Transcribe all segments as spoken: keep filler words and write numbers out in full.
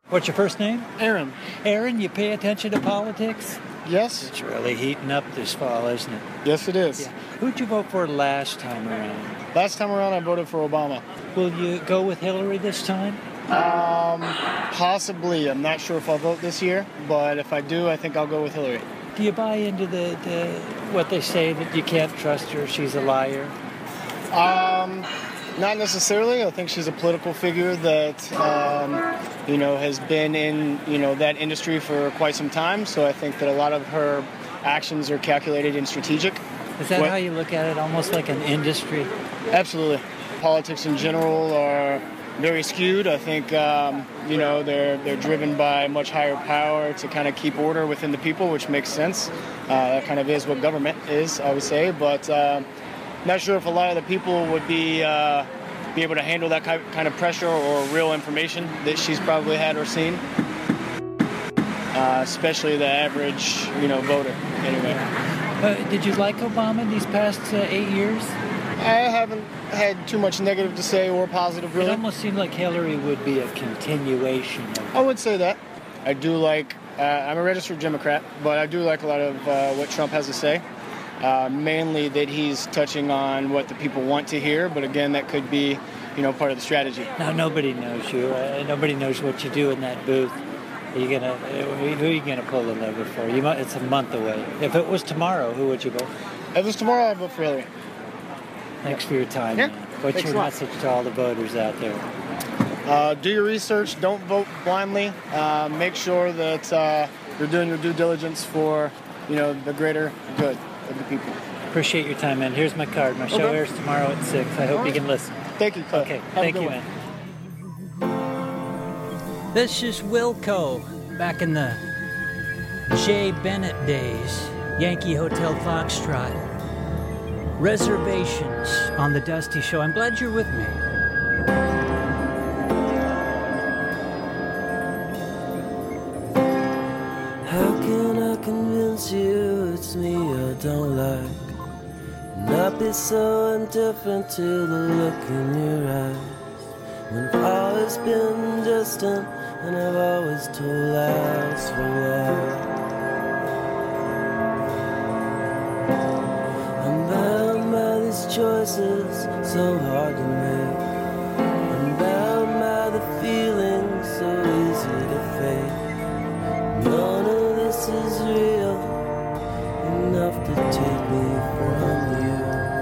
What's your first name? Aaron. Aaron, you pay attention to politics? Yes. It's really heating up this fall, isn't it? Yes, it is. Yeah. Who'd you vote for last time around? Last time around, I voted for Obama. Will you go with Hillary this time? Um, possibly. I'm not sure if I'll vote this year, but if I do, I think I'll go with Hillary. Do you buy into the, the what they say that you can't trust her, she's a liar? Um, not necessarily. I think she's a political figure that, um, you know, has been in, you know, that industry for quite some time. So I think that a lot of her actions are calculated and strategic. Is that what, how you look at it, almost like an industry? Absolutely. Politics in general are very skewed. I think, um, you know, they're they're driven by much higher power to kind of keep order within the people, which makes sense. Uh, that kind of is what government is, I would say. But uh, not sure if a lot of the people would be uh, be able to handle that kind of pressure or real information that she's probably had or seen. Uh, especially the average, you know, voter. Anyway. Uh, did you like Obama these past uh, eight years? I haven't had too much negative to say or positive, really. It almost seemed like Hillary would be a continuation of... I would say that. I do like, uh, I'm a registered Democrat, but I do like a lot of uh, what Trump has to say. Uh, mainly that he's touching on what the people want to hear, but again, that could be, you know, part of the strategy. Now, nobody knows you. Uh, nobody knows what you do in that booth. Are you gonna, who are you going to pull the lever for? You might, it's a month away. If it was tomorrow, who would you vote? If it was tomorrow, I'd vote for Hillary. Thanks for your time. Yeah. Man. What's Thanks your message to all the voters out there? Uh, do your research. Don't vote blindly. Uh, make sure that uh, you're doing your due diligence for, you know, the greater good of the people. Appreciate your time, man. Here's my card. My show okay. airs tomorrow at six. I hope right. you can listen. Thank you, Clay. Okay. Have Thank you, man. This is Wilco back in the Jay Bennett days. Yankee Hotel Foxtrot. Reservations on the Dusty Show. I'm glad you're with me. How can I convince you it's me I don't like? Not be so indifferent to the look in your eyes. When I've always been distant and I've always told lies for life. I'm bound by these choices so hard to make. I'm bound by the feelings so easy to fake. None of this is real enough to take me from you.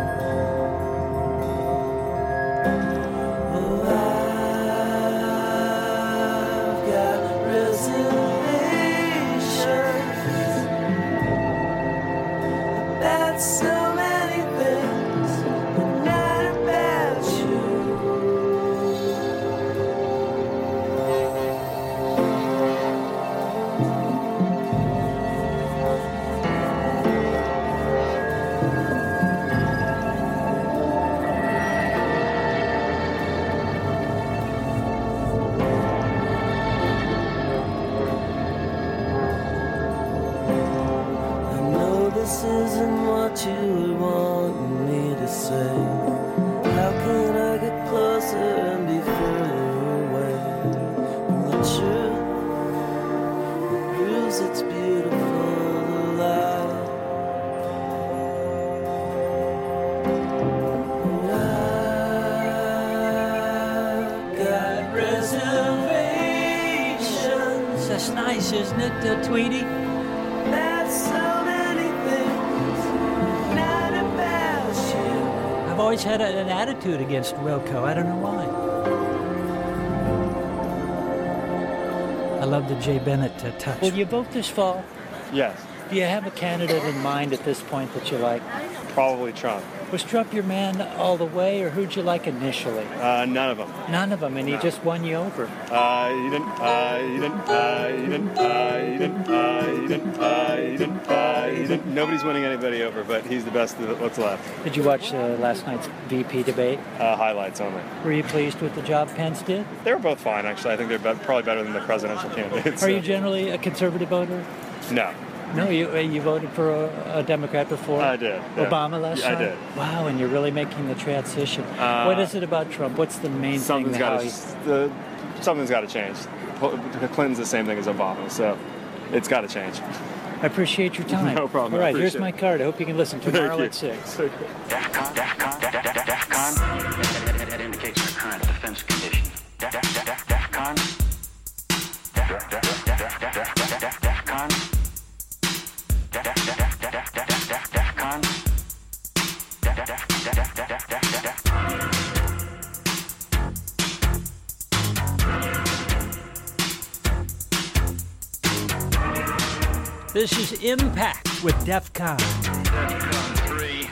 Oh, I've got reservations about so many things, but not about you. This isn't what you would want me to say. How can I get closer and be further away? And the truth proves it's beautiful to lie. I've got reservations. That's nice, isn't it, uh, Tweety? That's so many things, not about you. I've always had a, an attitude against Wilco. I don't know why. I love the Jay Bennett uh, touch. Will you vote this fall? Yes. Do you have a candidate in mind at this point that you like? Probably Trump. Was Trump your man all the way, or who'd you like initially? Uh, none of them. None of them, and he No. just won you over. Uh, you didn't, uh, you didn't, uh, you didn't, uh, you didn't, uh, you didn't, uh, you didn't, uh, you didn't. Nobody's winning anybody over, but he's the best of what's left. Did you watch uh, last night's V P debate? Uh, highlights only. Were you pleased with the job Pence did? They were both fine, actually. I think they're be- probably better than the presidential candidates. Are so. you generally a conservative voter? No. No, you uh, you voted for a, a Democrat before? I did. Yeah. Obama last Yeah, I time? did. Wow, and you're really making the transition. Uh, what is it about Trump? What's the main thing? Something's how got he- to... The something's got to change. Clinton's the same thing as Obama, so it's got to change. I appreciate your time. No problem. All right, here's it. my card. I hope you can listen tomorrow at six. DEFCON, DEFCON, DEFCON. That indicates the current defense condition. DEFCON, DEFCON, DEFCON. This is Impact with DEFCON. DEFCON three.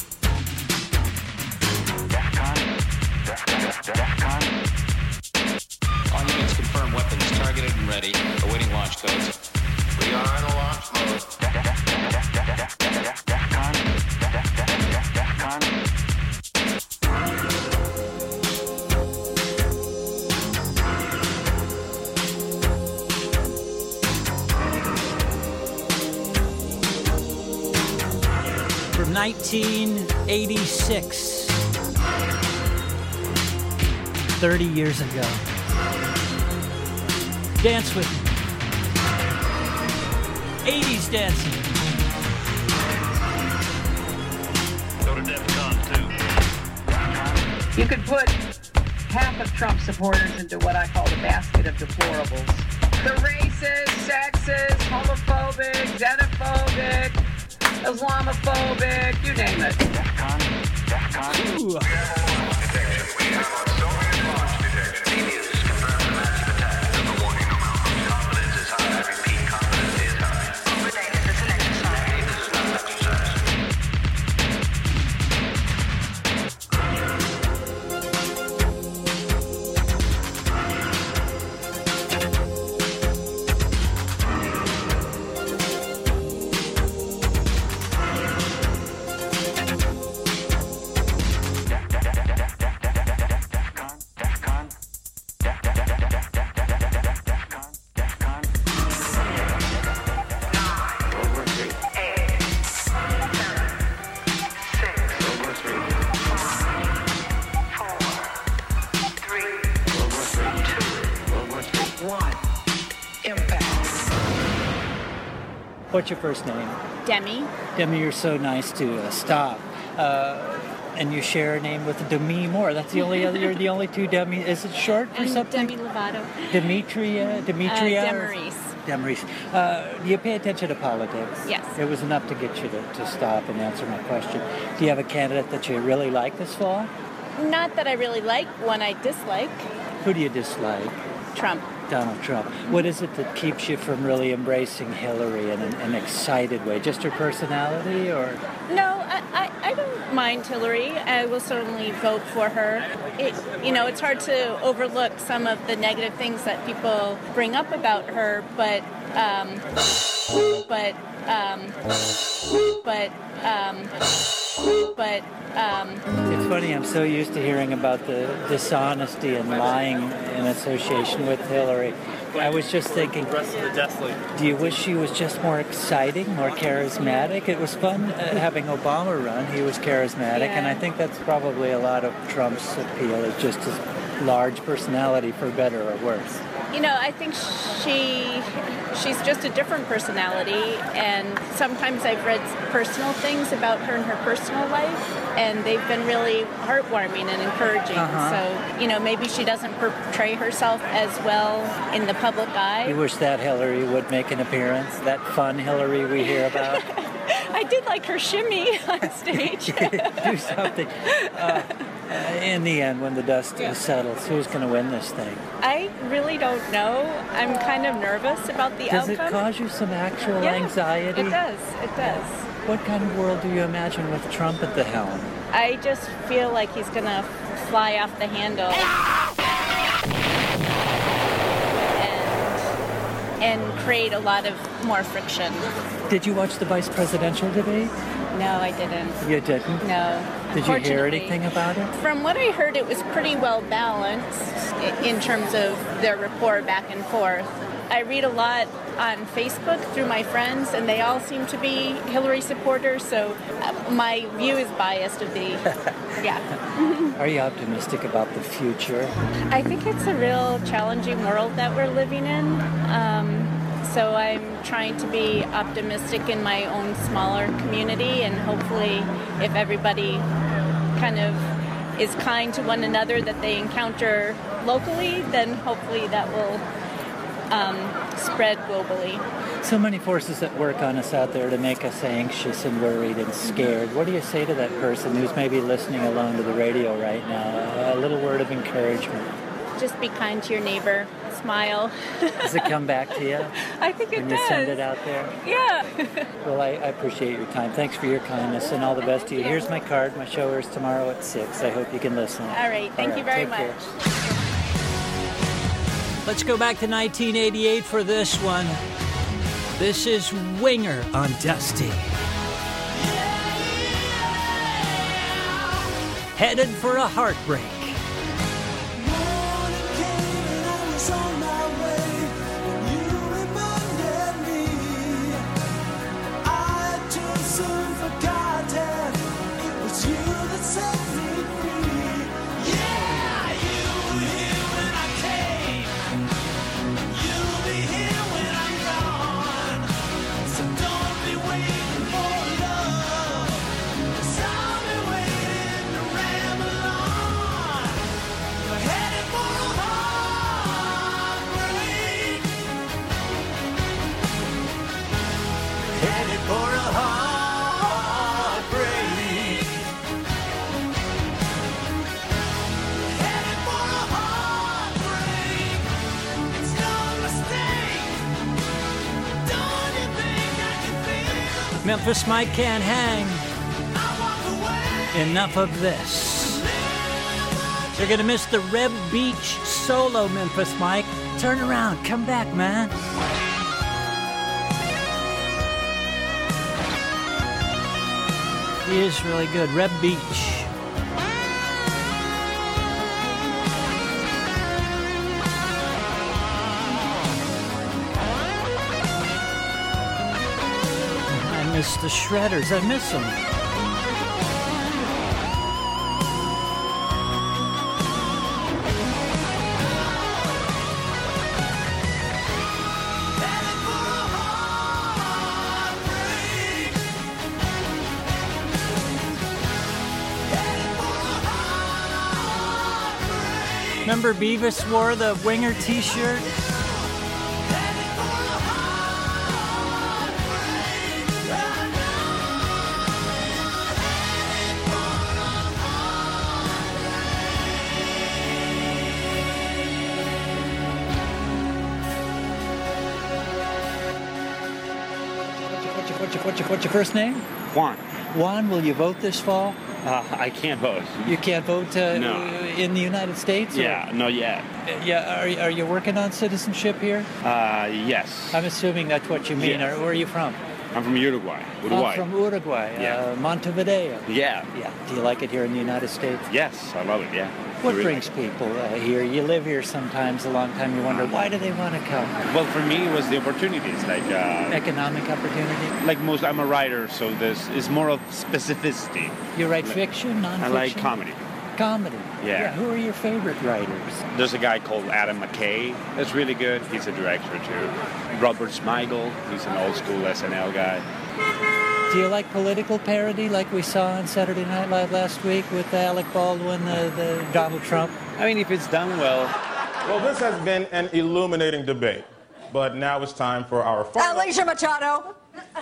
DEFCON, DEFCON. All units confirm weapons targeted and ready. Awaiting launch codes. We are in a launch mode. DEFCON, DEFCON. From nineteen eighty-six, thirty years ago. Dance with me. eighties dancing. Go to DEFCON two. You could put half of Trump supporters into what I call the basket of deplorables. The racist, sexist, homophobic, xenophobic, Islamophobic, you name it. DEFCON, DEFCON. Ooh. We have a launch detection. We have a Soviet launch detection. News confirmed the massive attack. The warning amount of confidence is high. I repeat, confidence is high. Overnight, this is an exercise. This is not an exercise. What's your first name? Demi. Demi, you're so nice to uh, stop. Uh, and you share a name with Demi Moore. That's the only other, you're the only two Demi. Is it short for And something? Demi Lovato. Demetria? Demetria? Uh, Demaris. Demaris. Uh, do you pay attention to politics? Yes. It was enough to get you to, to stop and answer my question. Do you have a candidate that you really like this fall? Not that I really like, one I dislike. Who do you dislike? Trump. Donald Trump. What is it that keeps you from really embracing Hillary in an, an excited way? Just her personality, or? No, I, I, I don't mind Hillary. I will certainly vote for her. It, you know, it's hard to overlook some of the negative things that people bring up about her, but, um, but, um, but, um, but, um... It's funny, I'm so used to hearing about the dishonesty and lying in association with Hillary. I was just thinking, do you wish she was just more exciting, more charismatic? It was fun uh, having Obama run. He was charismatic, Yeah. and I think that's probably a lot of Trump's appeal, is just his large personality, for better or worse. You know, I think she she's just a different personality, and sometimes I've read personal things about her and her personal life, and they've been really heartwarming and encouraging. Uh-huh. So, you know, maybe she doesn't portray herself as well in the public eye. You wish that Hillary would make an appearance, that fun Hillary we hear about. I did like her shimmy on stage. Do something. Uh, uh, in the end, when the dust settles, who's going to win this thing? I really don't know. I'm kind of nervous about the Does outcome. it cause you some actual Yeah, anxiety? It does. It does. What kind of world do you imagine with Trump at the helm? I just feel like he's going to fly off the handle. And, and create a lot of more friction. Did you watch the vice presidential debate? No, I didn't. You didn't? No. Did you hear Unfortunately. anything about it? From what I heard, it was pretty well balanced i- in terms of their rapport back and forth. I read a lot on Facebook through my friends, and they all seem to be Hillary supporters, so uh, my view is biased of the, yeah. Are you optimistic about the future? I think it's a real challenging world that we're living in. Um, so I'm trying to be optimistic in my own smaller community, and hopefully if everybody kind of is kind to one another that they encounter locally, then hopefully that will um, spread globally. So many forces at work on us out there to make us anxious and worried and scared. What do you say to that person who's maybe listening alone to the radio right now? A little word of encouragement. Just be kind to your neighbor. Smile. Does it come back to you? I think it when does. you send it out there? Yeah. Well, I, I appreciate your time. Thanks for your kindness and all the best to you. Here's my card. My show is tomorrow at six. I hope you can listen. All right. Thank all you right, very take much. Care. Let's go back to nineteen eighty-eight for this one. This is Winger on Dusty. Headed for a heartbreak. Memphis Mike can't hang. Enough of this. You're gonna miss the Reb Beach solo, Memphis Mike. Turn around, come back, man. He is really good, Reb Beach. I miss the Shredders. I miss them. Remember Beavis wore the Winger t-shirt? What's your, what's, your, what's your first name? Juan. Juan, will you vote this fall? Uh, I can't vote. You can't vote uh, No. in the United States? or- Yeah, not yet. Yeah, are, are you working on citizenship here? Uh, yes. I'm assuming that's what you mean. Yes. Or where are you from? I'm from Uruguay. Uruguay. I'm from Uruguay, Yeah. uh, Montevideo. Yeah. Yeah. Do you like it here in the United States? Yes, I love it, yeah. What I really brings people uh, here? You live here sometimes a long time. You wonder, why do they want to come? like it. Well, for me, it was the opportunities. Like, uh, Economic opportunity? like most, I'm a writer, so this is more of specificity. You write Like- fiction, nonfiction? I like comedy. Comedy? Yeah. Who are your favorite writers? There's a guy called Adam McKay that's really good. He's a director, too. Robert Smigel, he's an old school S N L guy. Do you like political parody like we saw on Saturday Night Live last week with Alec Baldwin, uh, the Donald Trump? I mean, if it's done well. Well, this has been an illuminating debate, but now it's time for our final... Alicia Machado.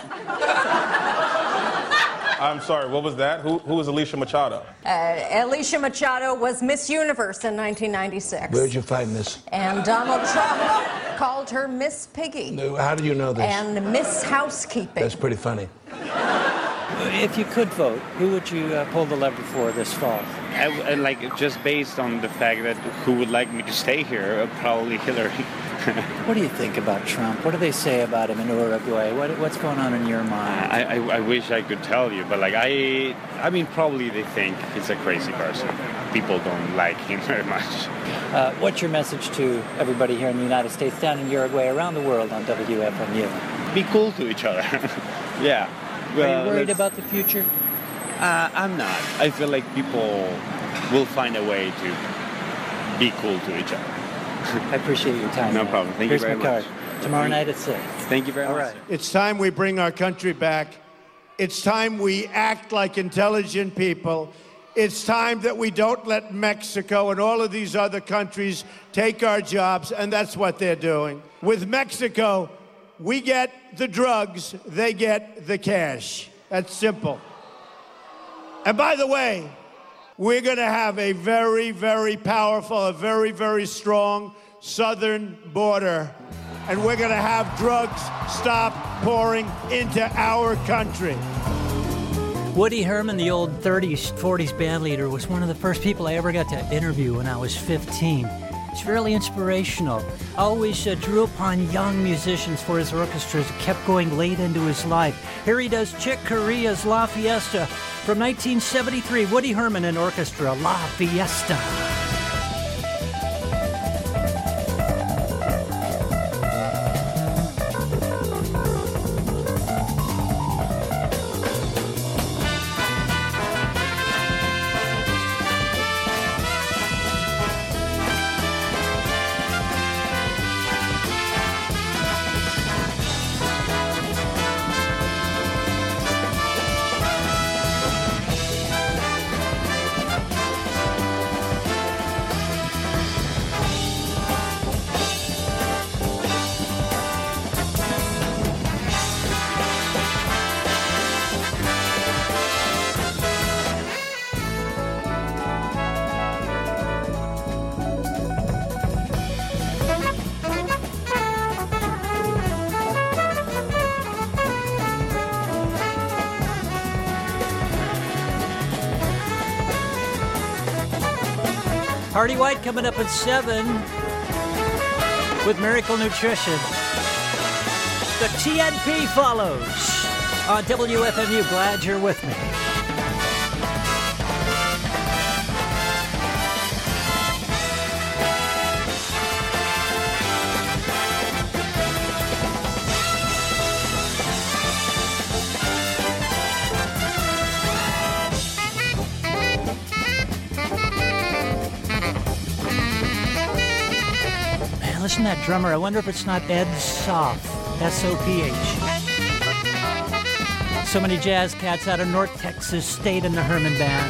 I'm sorry, what was that? Who, who is Alicia Machado? Uh, Alicia Machado was Miss Universe in nineteen ninety-six. Where'd you find this? And Donald Trump called her Miss Piggy. No, how do you know this? And Miss Housekeeping. That's pretty funny. If you could vote, who would you uh, pull the lever for this fall? I, I like, just based on the fact that who would like me to stay here, uh, probably Hillary. What do you think about Trump? What do they say about him in Uruguay? What, what's going on in your mind? I, I, I wish I could tell you, but like I, I mean, probably they think he's a crazy person. People don't like him very much. Uh, what's your message to everybody here in the United States, down in Uruguay, around the world on W F M U? Be cool to each other. Yeah. Are you worried about the future? Uh, I'm not. I feel like people will find a way to be cool to each other. I appreciate your time. No man. problem. Thank Here's you very my card. much. Tomorrow night at six. Thank you very All much. right. It's time we bring our country back. It's time we act like intelligent people. It's time that we don't let Mexico and all of these other countries take our jobs, and that's what they're doing. With Mexico, we get the drugs, they get the cash. That's simple. And by the way, we're going to have a very, very powerful, a very, very strong southern border. And we're going to have drugs stop pouring into our country. Woody Herman, the old thirties, forties band leader, was one of the first people I ever got to interview when I was fifteen. It's really inspirational. Always uh, drew upon young musicians for his orchestras, kept going late into his life. Here he does Chick Corea's La Fiesta from nineteen seventy-three. Woody Herman and Orchestra, La Fiesta. Artie White coming up at seven with Miracle Nutrition. The T N P follows on W F M U. Glad you're with me. Listen to that drummer. I wonder if it's not Ed Soff. S O P H. So many jazz cats out of North Texas stayed in the Herman Band.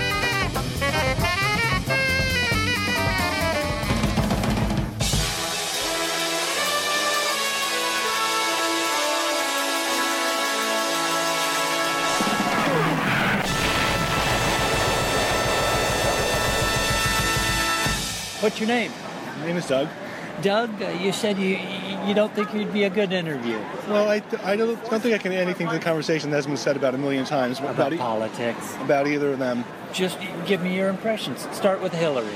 What's your name? My name is Doug. Doug, uh, you said you you don't think you'd be a good interview. Well, I, I don't, don't think I can add anything to the conversation that has been said about a million times. About, about politics. About either of them. Just give me your impressions. Start with Hillary.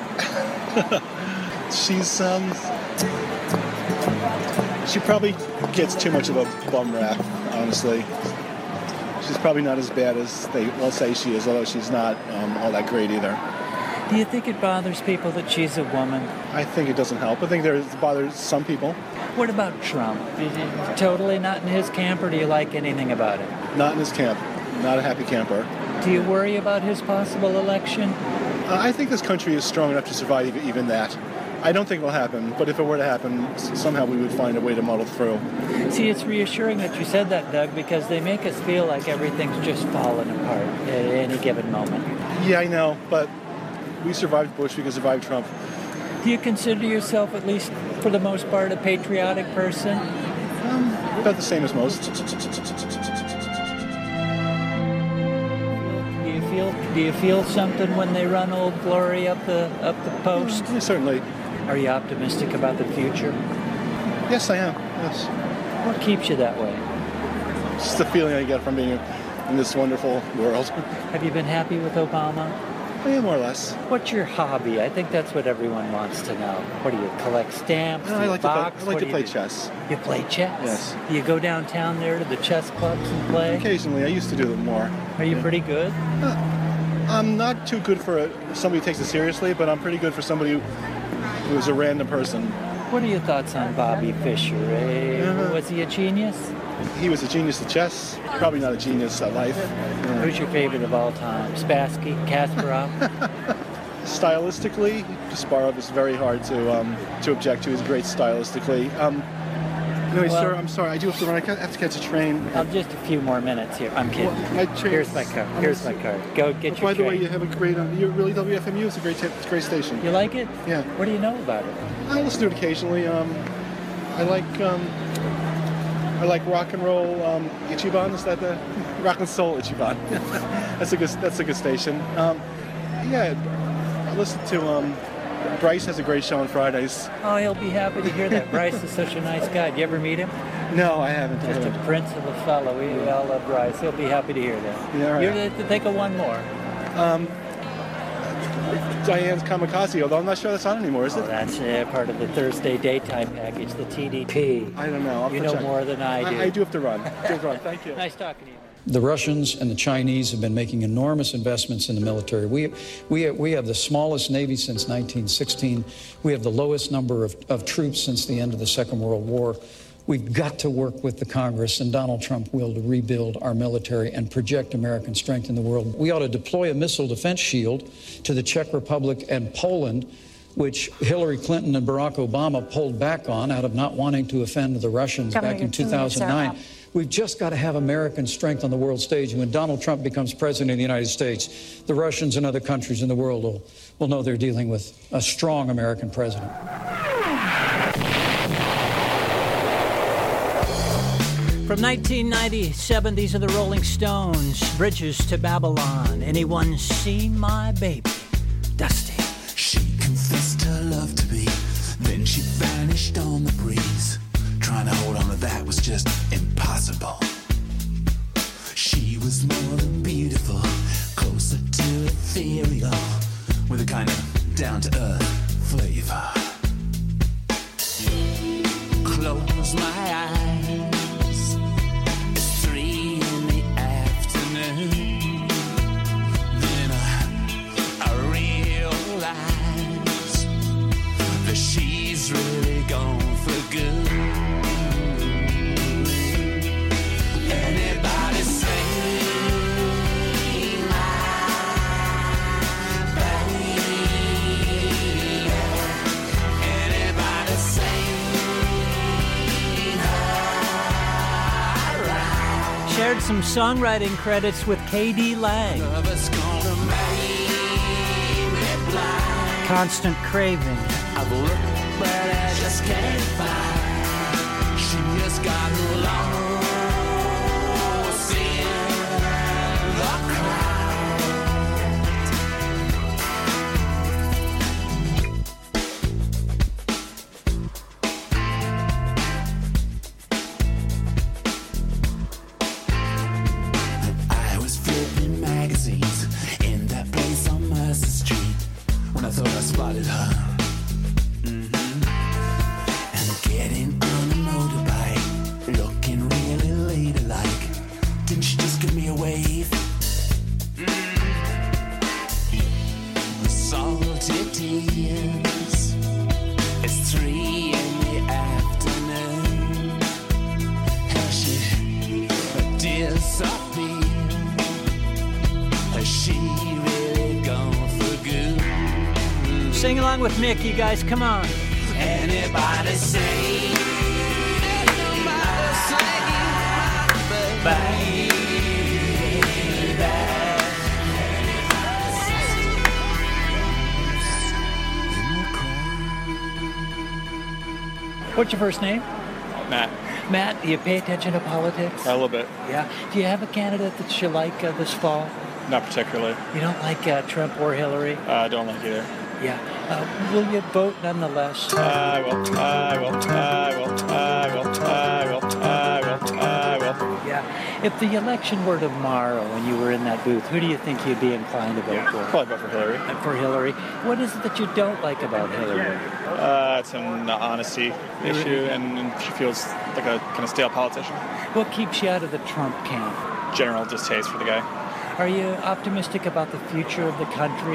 She's, um... She probably gets too much of a bum rap, honestly. She's probably not as bad as they all say she is, although she's not um, all that great either. Do you think it bothers people that she's a woman? I think it doesn't help. I think there it bothers some people. What about Trump? Is it totally not in his camp, or do you like anything about it? Not in his camp. Not a happy camper. Do you worry about his possible election? Uh, I think this country is strong enough to survive even that. I don't think it will happen, but if it were to happen, somehow we would find a way to muddle through. See, it's reassuring that you said that, Doug, because they make us feel like everything's just falling apart at any given moment. Yeah, I know, but we survived Bush, we can survive Trump. Do you consider yourself, at least for the most part, a patriotic person? Um, about the same as most. Do you feel Do you feel something when they run Old Glory up the up the post? Yeah, certainly. Are you optimistic about the future? Yes, I am. Yes. What keeps you that way? Just the feeling I get from being in this wonderful world. Have you been happy with Obama? Yeah, more or less. What's your hobby? I think that's what everyone wants to know. What do you collect stamps? No, do I you like box? to play, I like What to do play you do? chess. You play chess? Yes. Do you go downtown there to the chess clubs and play? Occasionally. I used to do it more. Are you pretty good? Uh, I'm not too good for a, somebody who takes it seriously, but I'm pretty good for somebody who It was a random person. What are your thoughts on Bobby Fischer? Eh? Uh-huh. Was he a genius? He was a genius at chess. Probably not a genius at life. Yeah. Who's your favorite of all time? Spassky, Kasparov? Stylistically, Kasparov is very hard to um, to object to. He's great stylistically. Um, anyway, Well- sir, I'm sorry. I do have to run. I have to catch a train. I'm just a few more minutes here. I'm kidding. Well, my train- Here's my card. Here's my card. Go get Oh, your by the way, train. you have a great. Um, you really W F M U. It's a great, t- it's a great station. You like it? Yeah. What do you know about it? I listen to it occasionally. Um, I like um, I like rock and roll um, Ichiban. Is that the rock and soul Ichiban? that's a good. That's a good station. Um, yeah, I listen to. Um, Bryce has a great show on Fridays. Oh, he'll be happy to hear that. Bryce is such a nice guy. Did you ever meet him? No, I haven't. Just a prince of a fellow. We all love Bryce. He'll be happy to hear that. Yeah, all right. You're to to think of one more. Um, Diane's Kamikaze, although I'm not sure that's on anymore, is it? Oh, that's uh, part of the Thursday daytime package, the T D P. I don't know. I'll You have to know check. more than I do. I, I do have to run. I have to run. Thank you. Nice talking to you. The Russians and the Chinese have been making enormous investments in the military. We, we, we have the smallest Navy since nineteen sixteen. We have the lowest number of, of troops since the end of the Second World War. We've got to work with the Congress and Donald Trump will to rebuild our military and project American strength in the world. We ought to deploy a missile defense shield to the Czech Republic and Poland, which Hillary Clinton and Barack Obama pulled back on out of not wanting to offend the Russians Governor, back in your two two minutes thousand are nine. up. We've just got to have American strength on the world stage. And when Donald Trump becomes president of the United States, the Russians and other countries in the world will, will know they're dealing with a strong American president. From nineteen ninety-seven, these are the Rolling Stones, Bridges to Babylon. Anyone seen my baby? Dusty. She confessed her love to me, then she vanished on the breeze. Trying to hold on to that was just impossible. She was more than beautiful, closer to ethereal, with a kind of down-to-earth flavor. Close my eyes, it's three in the afternoon. Then I, I realize that she's really gone for good. Anybody say my baby? Anybody say her right? Shared some songwriting credits with K D Lang. Love is gonna make me blind. Constant Craving. I've looked, but I just can't find. She has gotten lost in the crowd. I was flipping magazines in that place on Mercer Street when I thought I spotted her. Getting on a motorbike, looking really ladylike. Didn't she just give me a wave? Mm. Salty tears. It's three in the afternoon. How she disappeared? Has she really gone for good? Sing along with Mick, you guys, come on. Anybody say, anybody say, baby. What's your first name? Matt. Matt, do you pay attention to politics? A little bit. Yeah. Do you have a candidate that you like uh, this fall? Not particularly. You don't like uh, Trump or Hillary? I uh, don't like either. Yeah. Uh, will you vote nonetheless? I will. I will. I will. I will. I will. I will. I will. Yeah. If the election were tomorrow and you were in that booth, who do you think you'd be inclined to vote Yeah, for? probably vote for Hillary. Uh, For Hillary. What is it that you don't like about Hillary? Uh, it's an honesty issue, and, and she feels like a kind of stale politician. What keeps you out of the Trump camp? General distaste for the guy. Are you optimistic about the future of the country?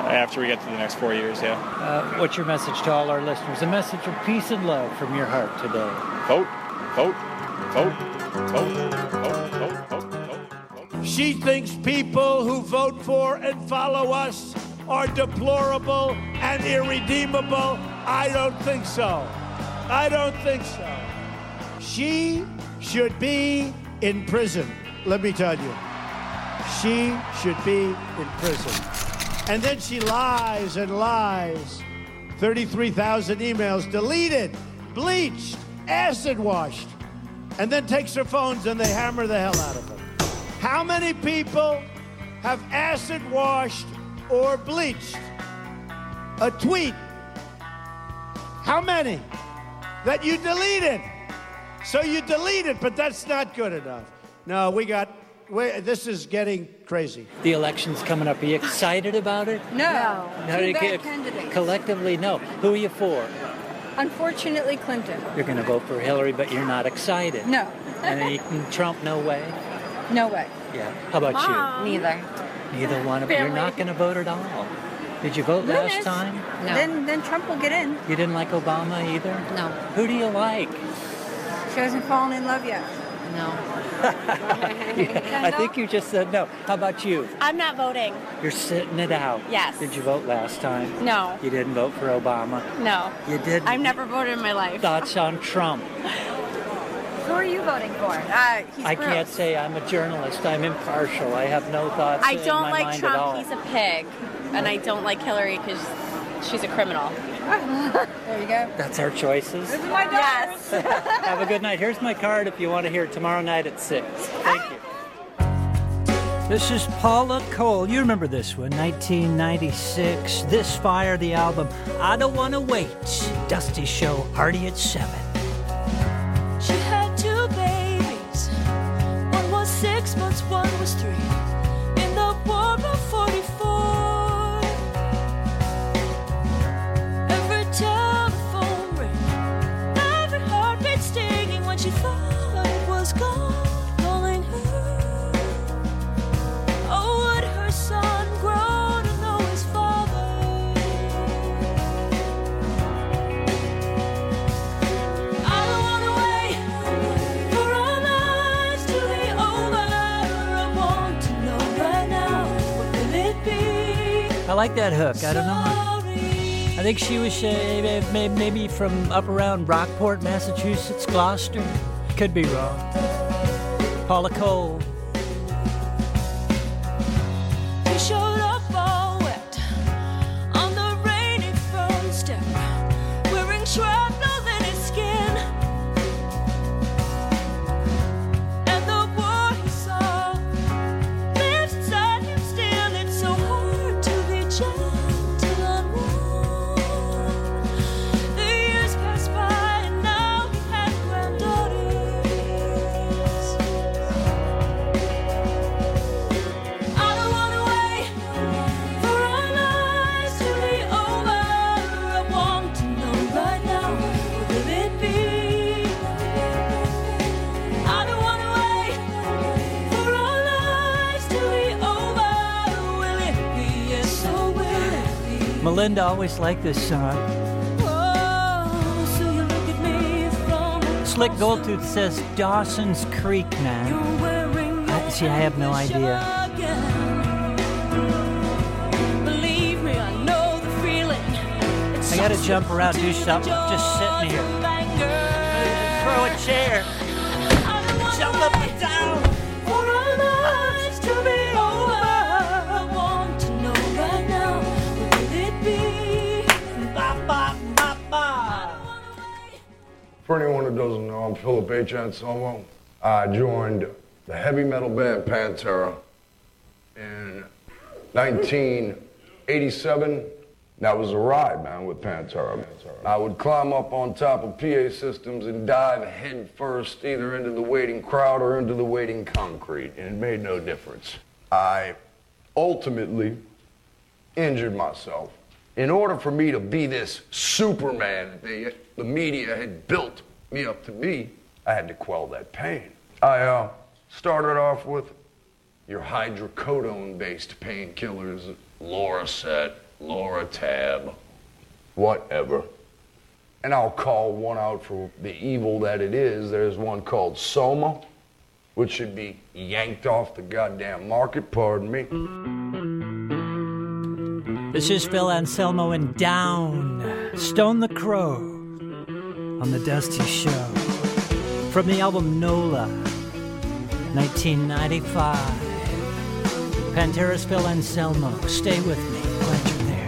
after we get to the next four years, yeah. Uh, what's your message to all our listeners? A message of peace and love from your heart today. Vote, vote, vote, vote, vote, vote, vote, vote. She thinks people who vote for and follow us are deplorable and irredeemable. I don't think so. I don't think so. She should be in prison. Let me tell you. She should be in prison. And then she lies and lies. thirty-three thousand emails deleted, bleached, acid washed, and then takes her phones and they hammer the hell out of them. How many people have acid washed or bleached a tweet? How many? That you deleted. So you delete it, but that's not good enough. No, we got, we, this is getting crazy. The election's coming up. Are you excited about it? No. No, Two you bad get- candidates. Collectively, no. Who are you for? Unfortunately, Clinton. You're going to vote for Hillary, but you're not excited. No. And you- Trump, no way. No way. Yeah. How about Mom. you? Neither. Neither one of you. You're Barely. not going to vote at all. Did you vote last Loomis. time? Then, then Trump will get in. You didn't like Obama either? No. Who do you like? She hasn't fallen in love yet. No. I think you just said no. How about you? I'm not voting. You're sitting it out. Yes. Did you vote last time? No. You didn't vote for Obama? No. You did? I've never voted in my life. Thoughts on Trump? Who are you voting for? Uh, he's I gross. can't say I'm a journalist. I'm impartial. I have no thoughts I in don't my like mind at all. Trump. He's a pig. And I don't like Hillary because she's a criminal. There you go. That's our choices. This is my daughter. Yes. Have a good night. Here's my card if you want to hear it tomorrow night at six. Thank you. This is Paula Cole. You remember this one, nineteen ninety-six. This Fire, the album. I Don't Want to Wait. Dusty Show, Hardy at seven. She had two babies. One was six months, one was three. In the war of forty-four. Every telephone ring, every heartbeat stinging when she thought it was gone. Calling her. Oh, would her son grow to know his father? I don't wanna wait for our lives to be over. I want to know right now, what will it be? I like that hook. I don't know. I think she was uh, may- maybe from up around Rockport, Massachusetts, Gloucester. Could be wrong. Paula Cole. He showed up all wet on the rainy front step, wearing shrapnel in his skin. And the war he saw lives inside him still. It's so hard to be gentle and warm. The years passed by and now he had granddaughters. I don't wanna wait for our lives to be over. I want to know right now, what will it be? I don't wanna wait for our lives to be over. Will it be? Yes, so will it be? Melinda always liked this song. Oh, so you look at me from Slick Goldtooth says Dawson's Creek, man. wearing I, see, I have no idea. Believe me, I know the feeling. I gotta jump around, do something. Just sitting here. Throw a chair. Jump up and down. For our lives to be over, I want to know right now, what will it be? Ba, ba, ba, ba. For anyone who doesn't know, I'm Philip H. Anselmo. I joined the heavy metal band Pantera in nineteen eighty-seven. That was a ride, man, with Pantera. I would climb up on top of P A systems and dive head first either into the waiting crowd or into the waiting concrete, and it made no difference. I ultimately injured myself. In order for me to be this Superman that they, the media had built me up to be, I had to quell that pain. I uh, started off with your hydrocodone-based painkillers, Lorcet, Laura Tab, whatever. And I'll call one out for the evil that it is. There's one called Soma, which should be yanked off the goddamn market, pardon me. This is Phil Anselmo and Down, Stone the Crow, on The Dusty Show. From the album Nola, nineteen ninety-five. Pantera's Phil Anselmo. Stay with me. Glad you're there.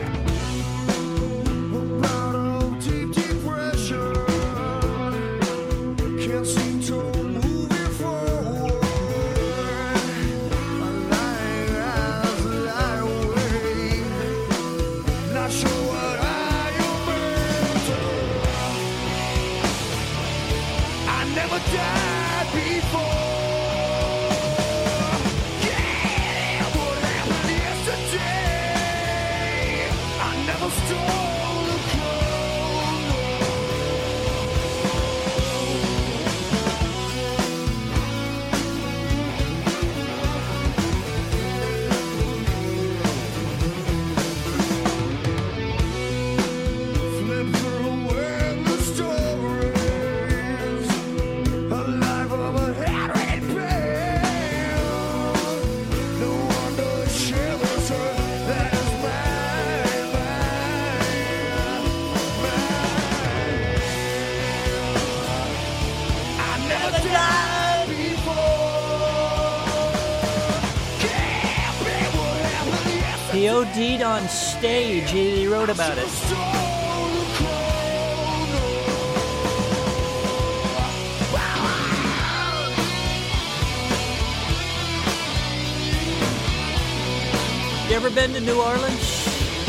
He O D'd on stage. He wrote about it. You ever been to New Orleans?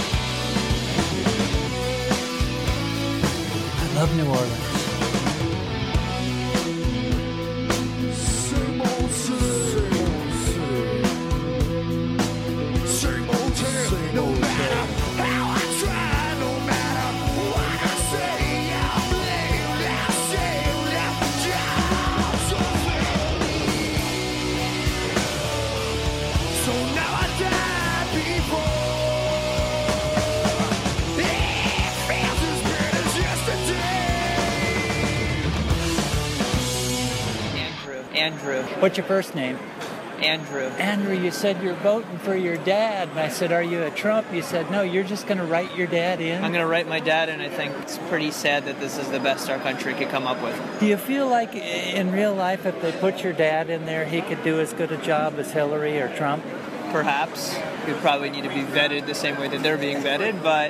I love New Orleans. Andrew. What's your first name? Andrew. Andrew, you said you're voting for your dad. And I said, are you a Trump? You said, no, you're just going to write your dad in? I'm going to write my dad in. I think it's pretty sad that this is the best our country could come up with. Do you feel like in real life, if they put your dad in there, he could do as good a job as Hillary or Trump? Perhaps. He'd probably need to be vetted the same way that they're being vetted, but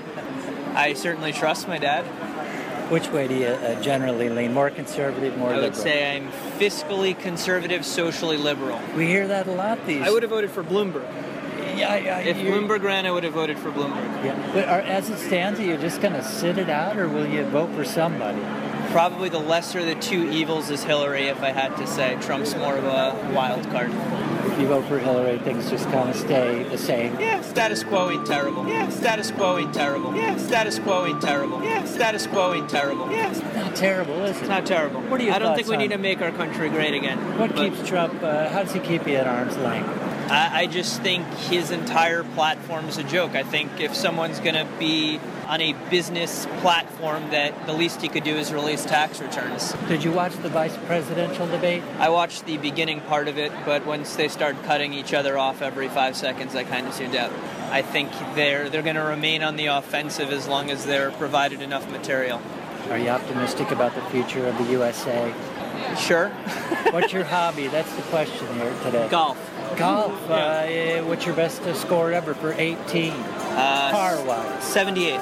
I certainly trust my dad. Which way do you uh, generally lean? More conservative, more I liberal? would say I'm fiscally conservative, socially liberal. We hear that a lot these I would have voted for Bloomberg. Yeah, yeah. If Bloomberg ran, I would have voted for Bloomberg. Yeah. But are, as it stands, are you just going to sit it out, or will you vote for somebody? Probably the lesser of the two evils is Hillary, if I had to say. Trump's more of a wild card. If you vote for Hillary, things just kind of stay the same. Yeah, status quo ain't terrible. Yeah, status quo ain't terrible. Yeah, status quo ain't terrible. Yeah, status quo ain't terrible. Yeah, it's not terrible, is it? It's not terrible. What are your I don't think we on? need to make our country great again. What but keeps Trump? Uh, how does he keep you at arm's length? I, I just think his entire platform is a joke. I think if someone's going to be on a business platform, that the least he could do is release tax returns. Did you watch the vice presidential debate? I watched the beginning part of it, but once they start cutting each other off every five seconds, I kind of tuned out. I think they're they're going to remain on the offensive as long as they're provided enough material. Are you optimistic about the future of the U S A? Sure. What's your hobby? That's the question here today. Golf. Golf. Yeah. Uh, what's your best score ever for eighteen? Uh, Par-wise. seventy-eight.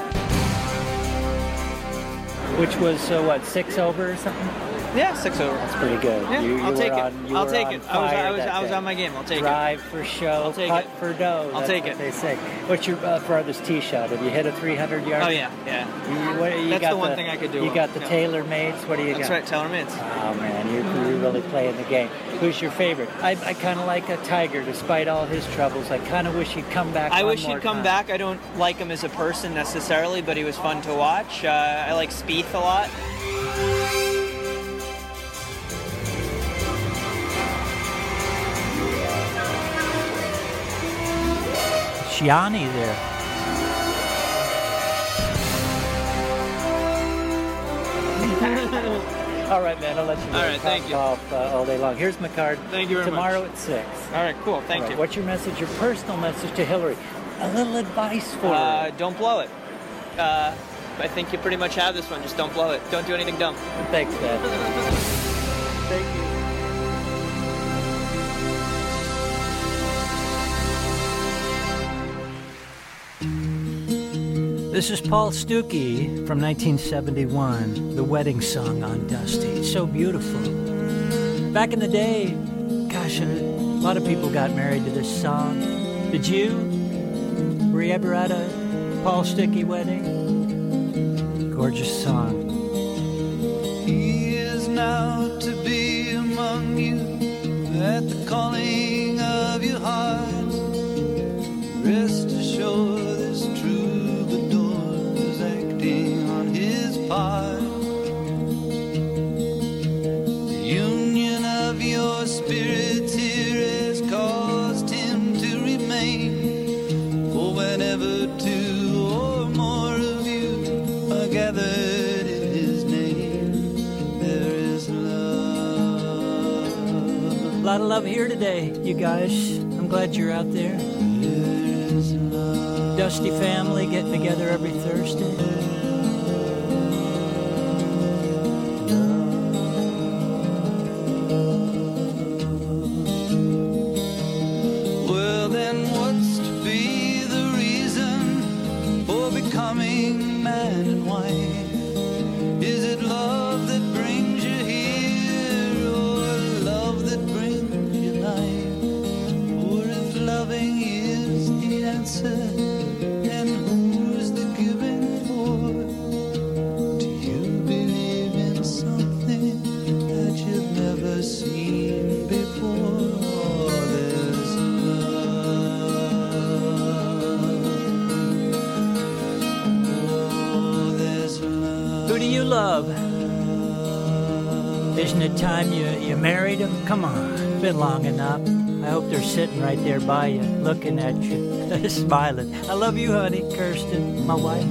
Which was, uh, what, six over or something? Yeah, six over. That's pretty good. Yeah, you, you I'll take on, it. You I'll were take on it. I was, I was, I was day. on my game. I'll take Drive it. for show, I'll take putt it. for dough. I'll That's take what it. they say. What's your uh, farthest tee shot? Have you hit a three hundred yard? Oh, yeah, yeah. You, what, you That's got the one the, thing I could do. You got the yeah. TaylorMades. What do you That's got? That's right, TaylorMades. Oh, man, you're, you're really playing the game. Who's your favorite? I, I kind of like a Tiger, despite all his troubles. I kind of wish he'd come back I one wish more he'd come time. back. I don't like him as a person necessarily, but he was fun to watch. Uh, I like Spieth a lot. Gianni there. All right, man. I'll let you. All right, thank you. Off uh, all day long. Here's my card. Thank you very Tomorrow much. at six. All right, cool. Thank All right, you. What's your message? Your personal message to Hillary? A little advice for Uh, her. don't blow it. Uh, I think you pretty much have this one. Just don't blow it. Don't do anything dumb. Thanks, Dad. Thank you. This is Paul Stuckey from nineteen seventy-one, the wedding song on Dusty. So beautiful. Back in the day, gosh, a lot of people got married to this song. Did you? Were you ever at a Paul Stuckey wedding? Gorgeous song. He is now to be among you at the calling of your heart. Rest assured this troubadour is acting on his part. The union of your spirits here has caused him to remain. For whenever two or more of you are gathered in his name, there is love. A lot of love here today, you guys. I'm glad you're out there. Dusty family getting together every Thursday. Well, then what's to be the reason for becoming man and wife? Is it love that brings you here, or love that brings you life? Or if loving is the answer, then who's the giving for? Do you believe in something that you've never seen before? There's love. Oh, there's love. Who do you love? Isn't it time you, you married him? Come on, been long enough. I hope they're sitting right there by you, looking at you, smiling. I love you, honey, Kirsten, my wife.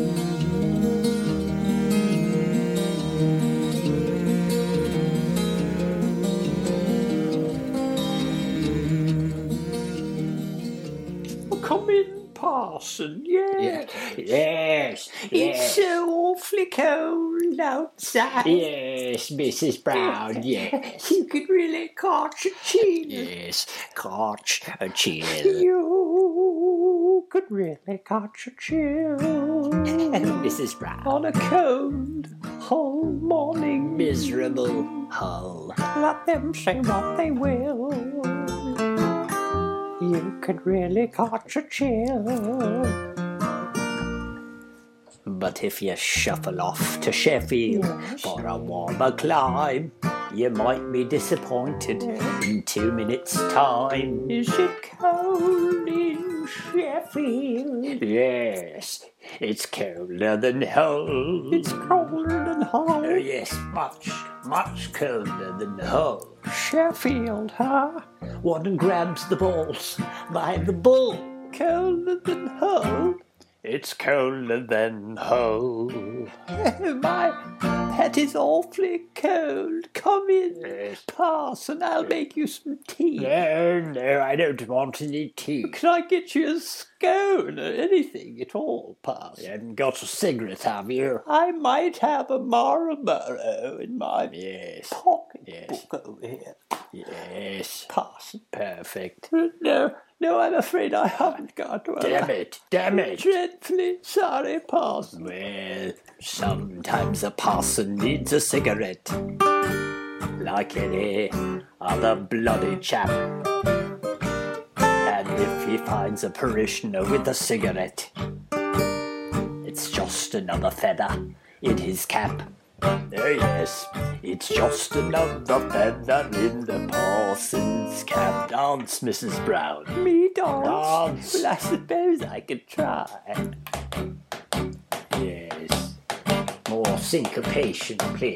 Come in, Parson. Yes. Yes. It's so awfully cold outside. Yes, Missus Brown, yes. You could really catch a chill. Yes, catch a chill. You could really catch a chill. Missus Brown. On a cold, whole morning. Miserable hull. Let them say what they will. You could really catch a chill. But if you shuffle off to Sheffield yes. for a warmer climb, you might be disappointed yes. in two minutes' time. Is it cold in Sheffield? Yes, it's colder than Hull. It's colder than Hull? Oh, yes, much, much colder than Hull. Sheffield, huh? One grabs the balls by the bull. Colder than Hull? It's colder than Hull. Oh, my pet is awfully cold. Come in, yes. Parson, I'll make you some tea. No, no, I don't want any tea. Can I get you a scone or anything at all, Parson? You haven't got a cigarette, have you? I might have a Marlboro in my yes. pocket yes. book over here. Yes. Parson. Perfect. No. No, I'm afraid I haven't got one. Damn it, damn it. Dreadfully sorry, Parson. Well, sometimes a parson needs a cigarette, like any other bloody chap. And if he finds a parishioner with a cigarette, it's just another feather in his cap. Oh yes, it's just another feather in the parson's cap. Dance, Missus Brown. Me dance? Dance. Well, I suppose I could try. Yes. More syncopation, please.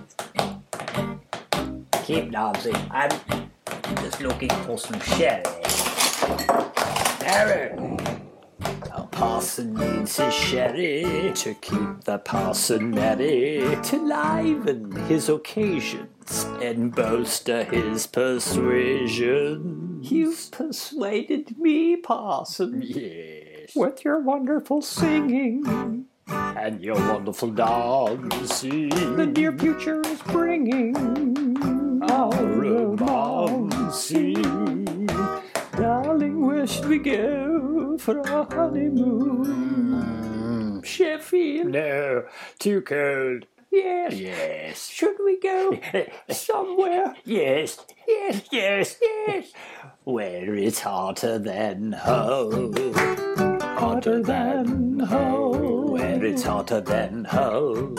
Keep dancing. I'm just looking for some sherry. Sherry. Oh, parson needs his sherry to keep the parson merry, to liven his occasions and bolster his persuasion. You've persuaded me, parson. Yes. With your wonderful singing. And your wonderful dancing. The near future is bringing our romancing. Darling, where should we go for our honeymoon? Mm. Sheffield? No, too cold. Yes. Yes. Should we go somewhere? Yes. Yes, yes, yes. Where it's hotter than home. Hotter than home. Where it's hotter than home.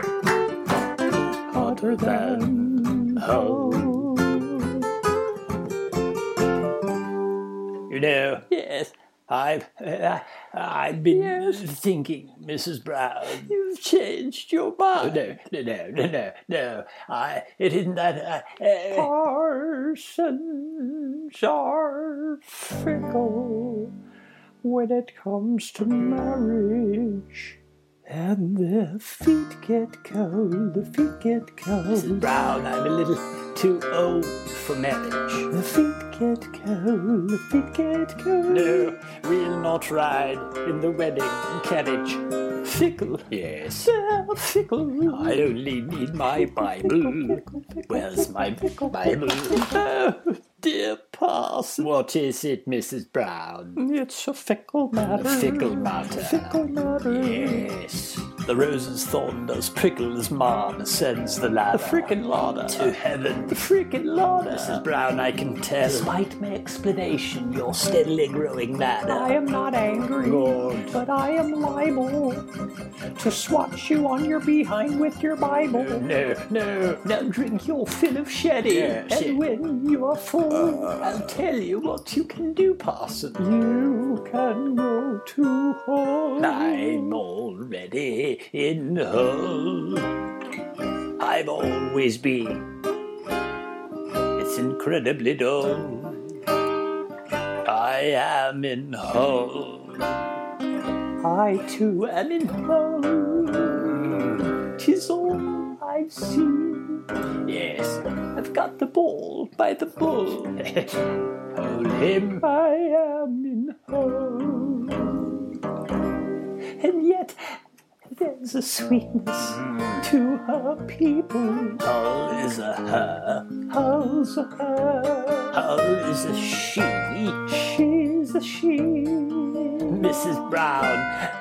Hotter than home. You know, yes, I've, uh, I've been yes. thinking, Missus Brown. You've changed your mind. Oh, no, no, no, no, no. I, it isn't that. Uh, uh, Parsons are fickle when it comes to marriage. And the feet get cold, the feet get cold. Missus Brown, I'm a little too old for marriage. The feet get cold, the feet get cold. No, we'll not ride in the wedding carriage. Fickle. Yes. They're fickle. I only need my Bible. Where's my Bible? Oh, dear parson. What is it, Missus Brown? It's a fickle matter. A fickle matter. Fickle matter. Yes. The rose's thorn does prickle as man ascends the ladder. The frickin' ladder. To heaven. The frickin' ladder. Missus Brown, I can tell. Despite my explanation, you're steadily growing madder. I am not angry. Lord. But I am liable to swat you on your behind with your Bible. No, no. Now drink your fill of sherry. Yeah, and shit. When you are full, uh, I'll tell you what you can do, parson. You can go to home. I'm already in Hull. I've always been. It's incredibly dull. I am in Hull. I too am in Hull. 'Tis all I've seen. Yes, I've got the ball by the bull. Hold him. I am in Hull. And yet there's a sweetness to her people. Hull is a her. Hull's a her. Hull is a she. She's a she. Missus Brown.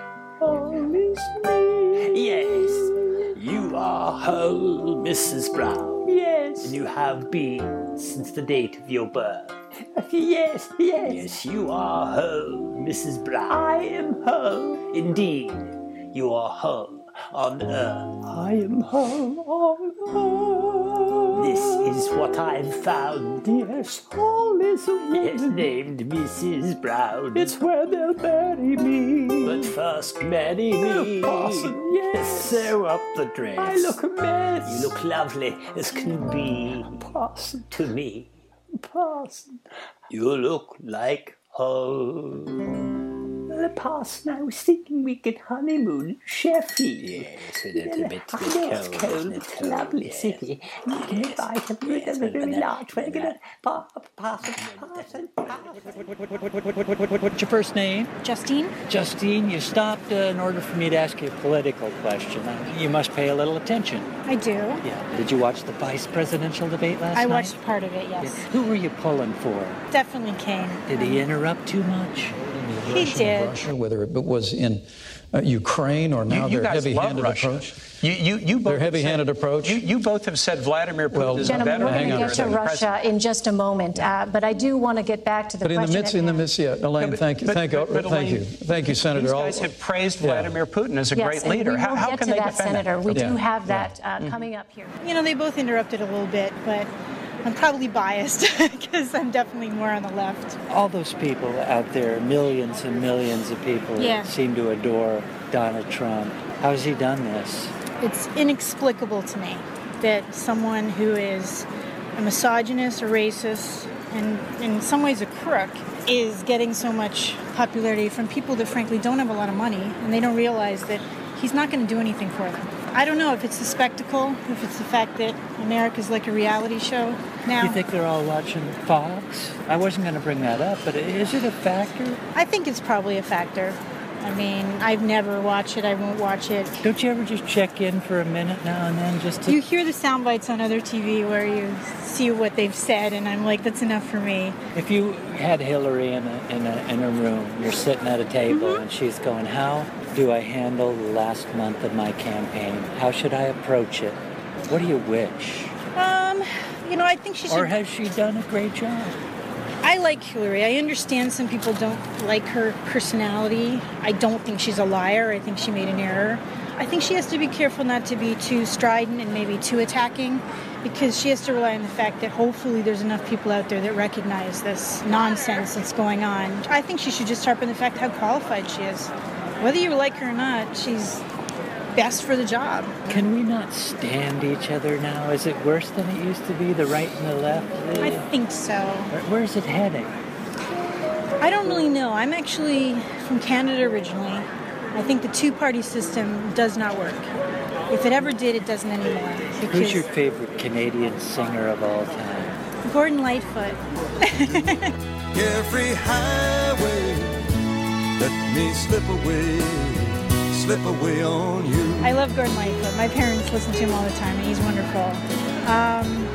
Hull is me. Yes. You are Hull, Missus Brown. Yes. And you have been since the date of your birth. Yes, yes. Yes, you are Hull, Missus Brown. I am Hull. Indeed. You are Hull on earth. I am Hull on earth. This is what I've found. Yes, Hull is a woman. Yes, named Missus Brown. It's where they'll bury me. But first marry me. Oh, parson, yes. Sew up the dress. I look a mess. You look lovely as can be. Parson. To me. Parson. You look like Hull. The parson, I was thinking we could honeymoon in Sheffield. Yes, it's a bit, bit cold. It's cold, it's a lovely yes. city. We can invite a very, yes, very large wedding. Parson, parson, What's your first name? Justine. Justine, you stopped uh, in order for me to ask you a political question. You must pay a little attention. I do. Yeah. Did you watch the vice presidential debate last I night? I watched part of it, yes. Yeah. Who were you pulling for? Definitely Kane. Did he interrupt too much? He did. Russia, whether it was in uh, Ukraine or now you, you their heavy-handed approach. You, you, you both their heavy-handed said, approach. You, you both have said Vladimir Putin well, is a better Gentlemen, we're going to get to Russia president. in just a moment, uh, but I do want to get back to the but question. But in the midst, in the midst, yeah, Elaine, no, but, thank you, but, thank, but, but, thank Elaine, you, thank you, Senator. These guys have praised yeah. Vladimir Putin as a yes, great leader. And we how will how get can to they that, defend Senator. that? We yeah. do have that uh, mm-hmm. coming up here. You know, they both interrupted a little bit, but I'm probably biased because I'm definitely more on the left. All those people out there, millions and millions of people, yeah. seem to adore Donald Trump. How has he done this? It's inexplicable to me that someone who is a misogynist, a racist, and in some ways a crook, is getting so much popularity from people that frankly don't have a lot of money, and they don't realize that he's not going to do anything for them. I don't know if it's the spectacle, if it's the fact that America's like a reality show now. You think they're all watching Fox? I wasn't going to bring that up, but is it a factor? I think it's probably a factor. I mean, I've never watched it. I won't watch it. Don't you ever just check in for a minute now and then just to... You hear the sound bites on other T V where you see what they've said, and I'm like, that's enough for me. If you had Hillary in a, in a, in a room, you're sitting at a table, Mm-hmm. and she's going, how do I handle the last month of my campaign? How should I approach it? What do you wish? Um, you know, I think she should... Or has she done a great job? I like Hillary. I understand some people don't like her personality. I don't think she's a liar. I think she made an error. I think she has to be careful not to be too strident and maybe too attacking, because she has to rely on the fact that hopefully there's enough people out there that recognize this nonsense that's going on. I think she should just sharpen the fact how qualified she is. Whether you like her or not, she's best for the job. Can we not stand each other now? Is it worse than it used to be, the right and the left? I think so. Where's it heading? I don't really know. I'm actually from Canada originally. I think the two-party system does not work. If it ever did, it doesn't anymore. Who's your favorite Canadian singer of all time? Gordon Lightfoot. Every highway, let me slip away, slip away on you. I love Gordon Lightfoot. My parents listen to him all the time, and he's wonderful. Um,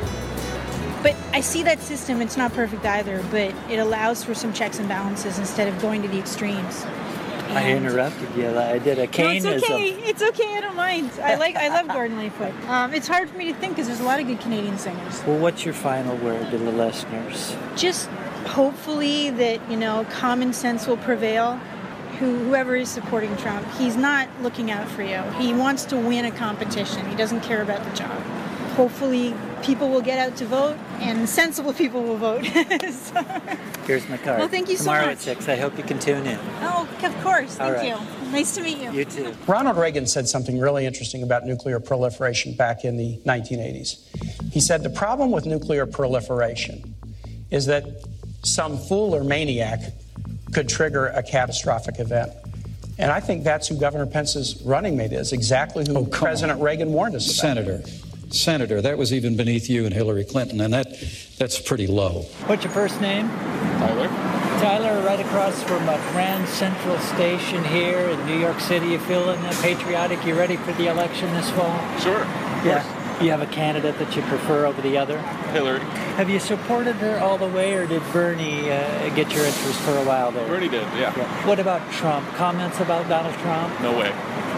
but I see that system. It's not perfect either, but it allows for some checks and balances instead of going to the extremes. I interrupted you. I did a Caneism. No, it's okay. It's okay. I don't mind. I like. I love Gordon Lightfoot. Um, it's hard for me to think because there's a lot of good Canadian singers. Well, what's your final word to the listeners? Just hopefully that, you know, common sense will prevail. Who, whoever is supporting Trump, he's not looking out for you. He wants to win a competition. He doesn't care about the job. Hopefully people will get out to vote, and sensible people will vote. So. Here's my card. Well, thank you so Tomorrow much. at six. I hope you can tune in. Oh, of course. All Thank right. you. Nice to meet you. You too. Ronald Reagan said something really interesting about nuclear proliferation back in the nineteen eighties. He said the problem with nuclear proliferation is that some fool or maniac could trigger a catastrophic event. And I think that's who Governor Pence's running mate is, exactly who Oh, President on. Reagan warned us about. Senator, Senator, that was even beneath you and Hillary Clinton, and that that's pretty low. What's your first name? Tyler. Tyler, right across from a Grand Central Station here in New York City. You feeling uh, patriotic? You ready for the election this fall? Sure. Yeah. You have a candidate that you prefer over the other? Hillary. Have you supported her all the way, or did Bernie uh, get your interest for a while there? Bernie did, yeah. yeah. What about Trump? Comments about Donald Trump? No way.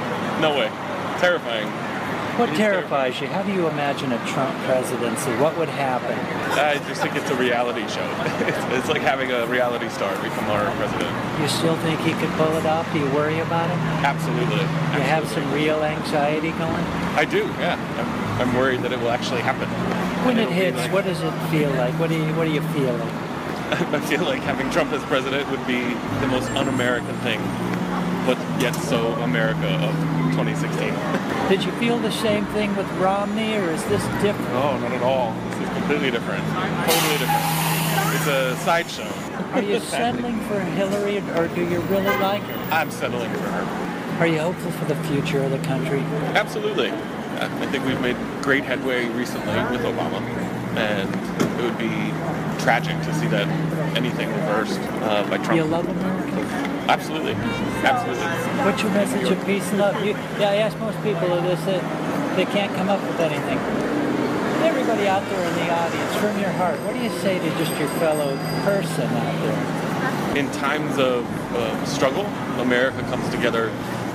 No way. Terrifying. What He's terrifies you? How do you imagine a Trump presidency? What would happen? I just think it's a reality show. It's, it's like having a reality star become our president. You still think he could pull it off? Do you worry about him? Absolutely. You have some real anxiety going? I do, yeah. I'm, I'm worried that it will actually happen. When it It'll be hits, like- what does it feel like? What do you What do you feel like? I feel like having Trump as president would be the most un-American thing, but yet so America of twenty sixteen. Did you feel the same thing with Romney, or is this different? No, not at all. This is completely different. Totally different. It's a sideshow. Are you settling for Hillary, or do you really like her? I'm settling for her. Are you hopeful for the future of the country? Absolutely. I think we've made great headway recently with Obama, and it would be tragic to see that anything reversed uh, by Trump. You love America? Absolutely. Absolutely. What's your message of peace and love? You, yeah, I ask most people this, uh, they can't come up with anything. Everybody out there in the audience, from your heart, what do you say to just your fellow person out there? In times of uh, struggle, America comes together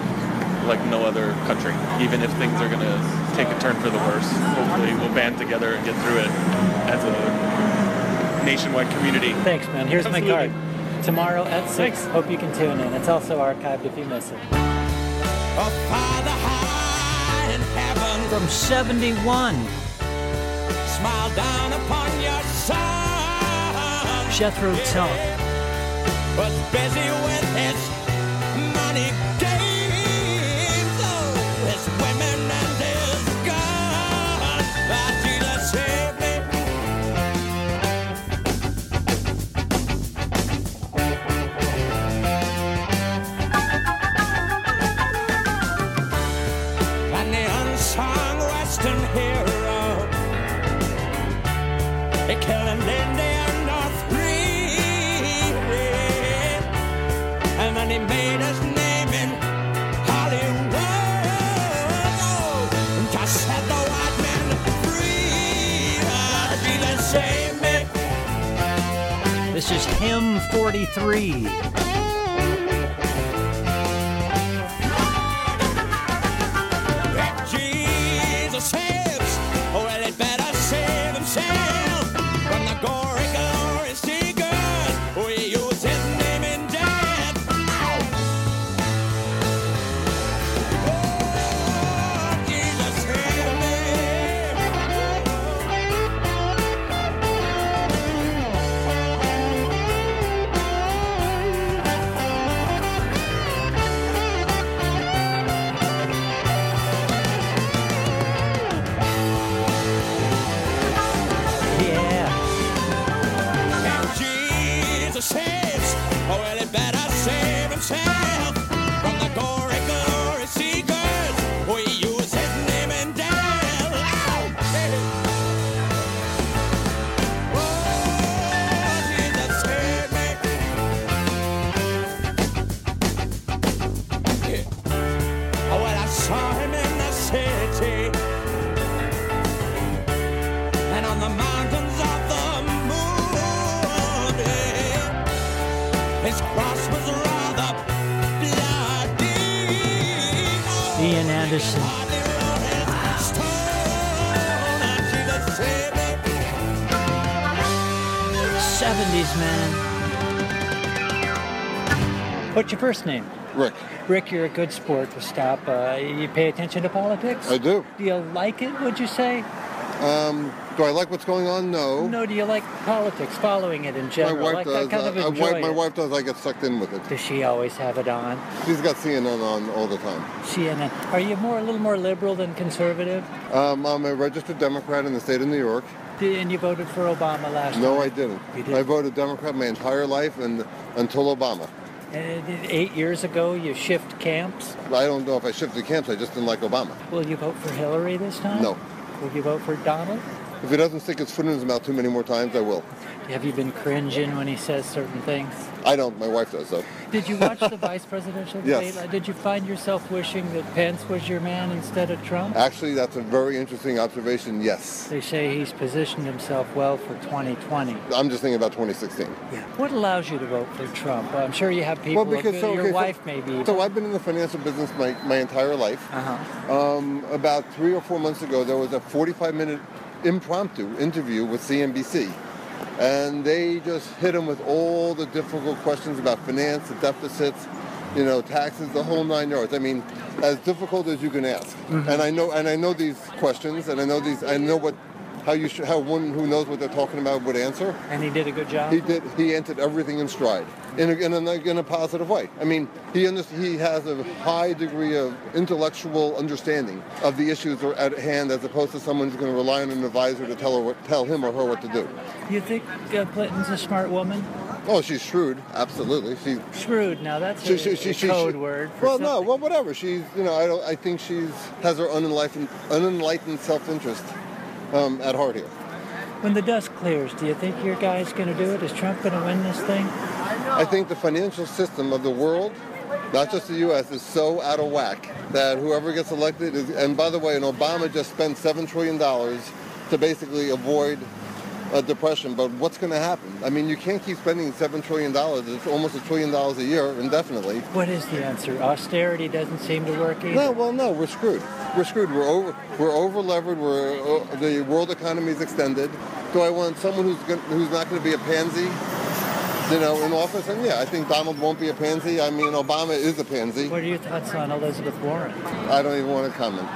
like no other country. Even if things are going to take a turn for the worse, hopefully we'll band together and get through it as a nationwide community. Thanks, man. Here's Absolutely. my card. Tomorrow at six. Hope you can tune in. It's also archived if you miss it. From seventy-one. Smile down upon your son. Jethro Tull. Was busy with his money games, oh, his women and his guns. But Jesus saved me. killing Lindy and North Green. And then he made his name in Hollywood. Oh, just set the white man free. I'd be the same. This is Hymn forty-three. Jesus saves, well, it better save himself from the gory, glory seekers. We use his name in death. Oh, Jesus save me. Jesus saves, oh, well, it better save himself from the gory, glory seekers. We use his name in death. Ow! Hey. Oh, Jesus save me. Yeah. Oh, well, I saw him in the city and on the mountains of the his cross was rather bloody. Ian Anderson. seventies, man. What's your first name? Rick. Rick, you're a good sport to stop. Uh, you pay attention to politics? I do. Do you like it, would you say? Um, do I like what's going on? No. No, do you like politics, following it in general? My wife like, does. I kind of Uh, enjoy wife- my it. wife does. I get sucked in with it. Does she always have it on? She's got C N N on all the time. C N N. Are you more a little more liberal than conservative? Um, I'm a registered Democrat in the state of New York. Did- And you voted for Obama last No, time? I didn't. You didn't? I voted Democrat my entire life and until Obama. And eight years ago, you shift camps. I don't know if I shifted camps. I just didn't like Obama. Will you vote for Hillary this time? No. Will you vote for Donald? If he doesn't stick his foot in his mouth too many more times, I will. Have you been cringing when he says certain things? I don't. My wife does, though. Did you watch the vice presidential Yes. debate? Did you find yourself wishing that Pence was your man instead of Trump? Actually, that's a very interesting observation. Yes. They say he's positioned himself well for twenty twenty. I'm just thinking about twenty sixteen. Yeah. What allows you to vote for Trump? I'm sure you have people. Well, because so, your okay, so- wife maybe. So I've been in the financial business my, my entire life. Uh-huh. Um, about three or four months ago, there was a forty-five minute impromptu interview with C N B C. And they just hit him with all the difficult questions about finance, the deficits, you know, taxes, the whole nine yards. I mean, as difficult as you can ask. Mm-hmm. And I know, and I know these questions, and I know these, I know what, how you should, how one who knows what they're talking about would answer. And he did a good job. He did. He entered everything in stride, in a, in a, in a positive way. I mean, he under, he has a high degree of intellectual understanding of the issues at hand, as opposed to someone who's going to rely on an advisor to tell her what, tell him or her what to do. You think uh, Clinton's a smart woman? Oh, she's shrewd. Absolutely, she. Shrewd. Now that's She, a, she, she, a she, code she- word. For Well, no, something. well, whatever. She's, you know, I don't. I think she's has her unenlightened, unenlightened self-interest um, at heart here. When the dust clears, do you think your guy's going to do it? Is Trump going to win this thing? I think the financial system of the world, not just the U S, is so out of whack that whoever gets elected is. And by the way, and Obama just spent seven trillion dollars to basically avoid a depression. But what's going to happen? I mean, you can't keep spending seven trillion dollars. It's almost a trillion dollars a year indefinitely. What is the answer? Austerity doesn't seem to work either. No, well, no, we're screwed. We're screwed. We're over. We're over levered. We're uh, the world economy is extended. Do I want someone who's going who's not going to be a pansy, you know, in office? And yeah, I think Donald won't be a pansy. I mean, Obama is a pansy. What are your thoughts on Elizabeth Warren? I don't even want to comment.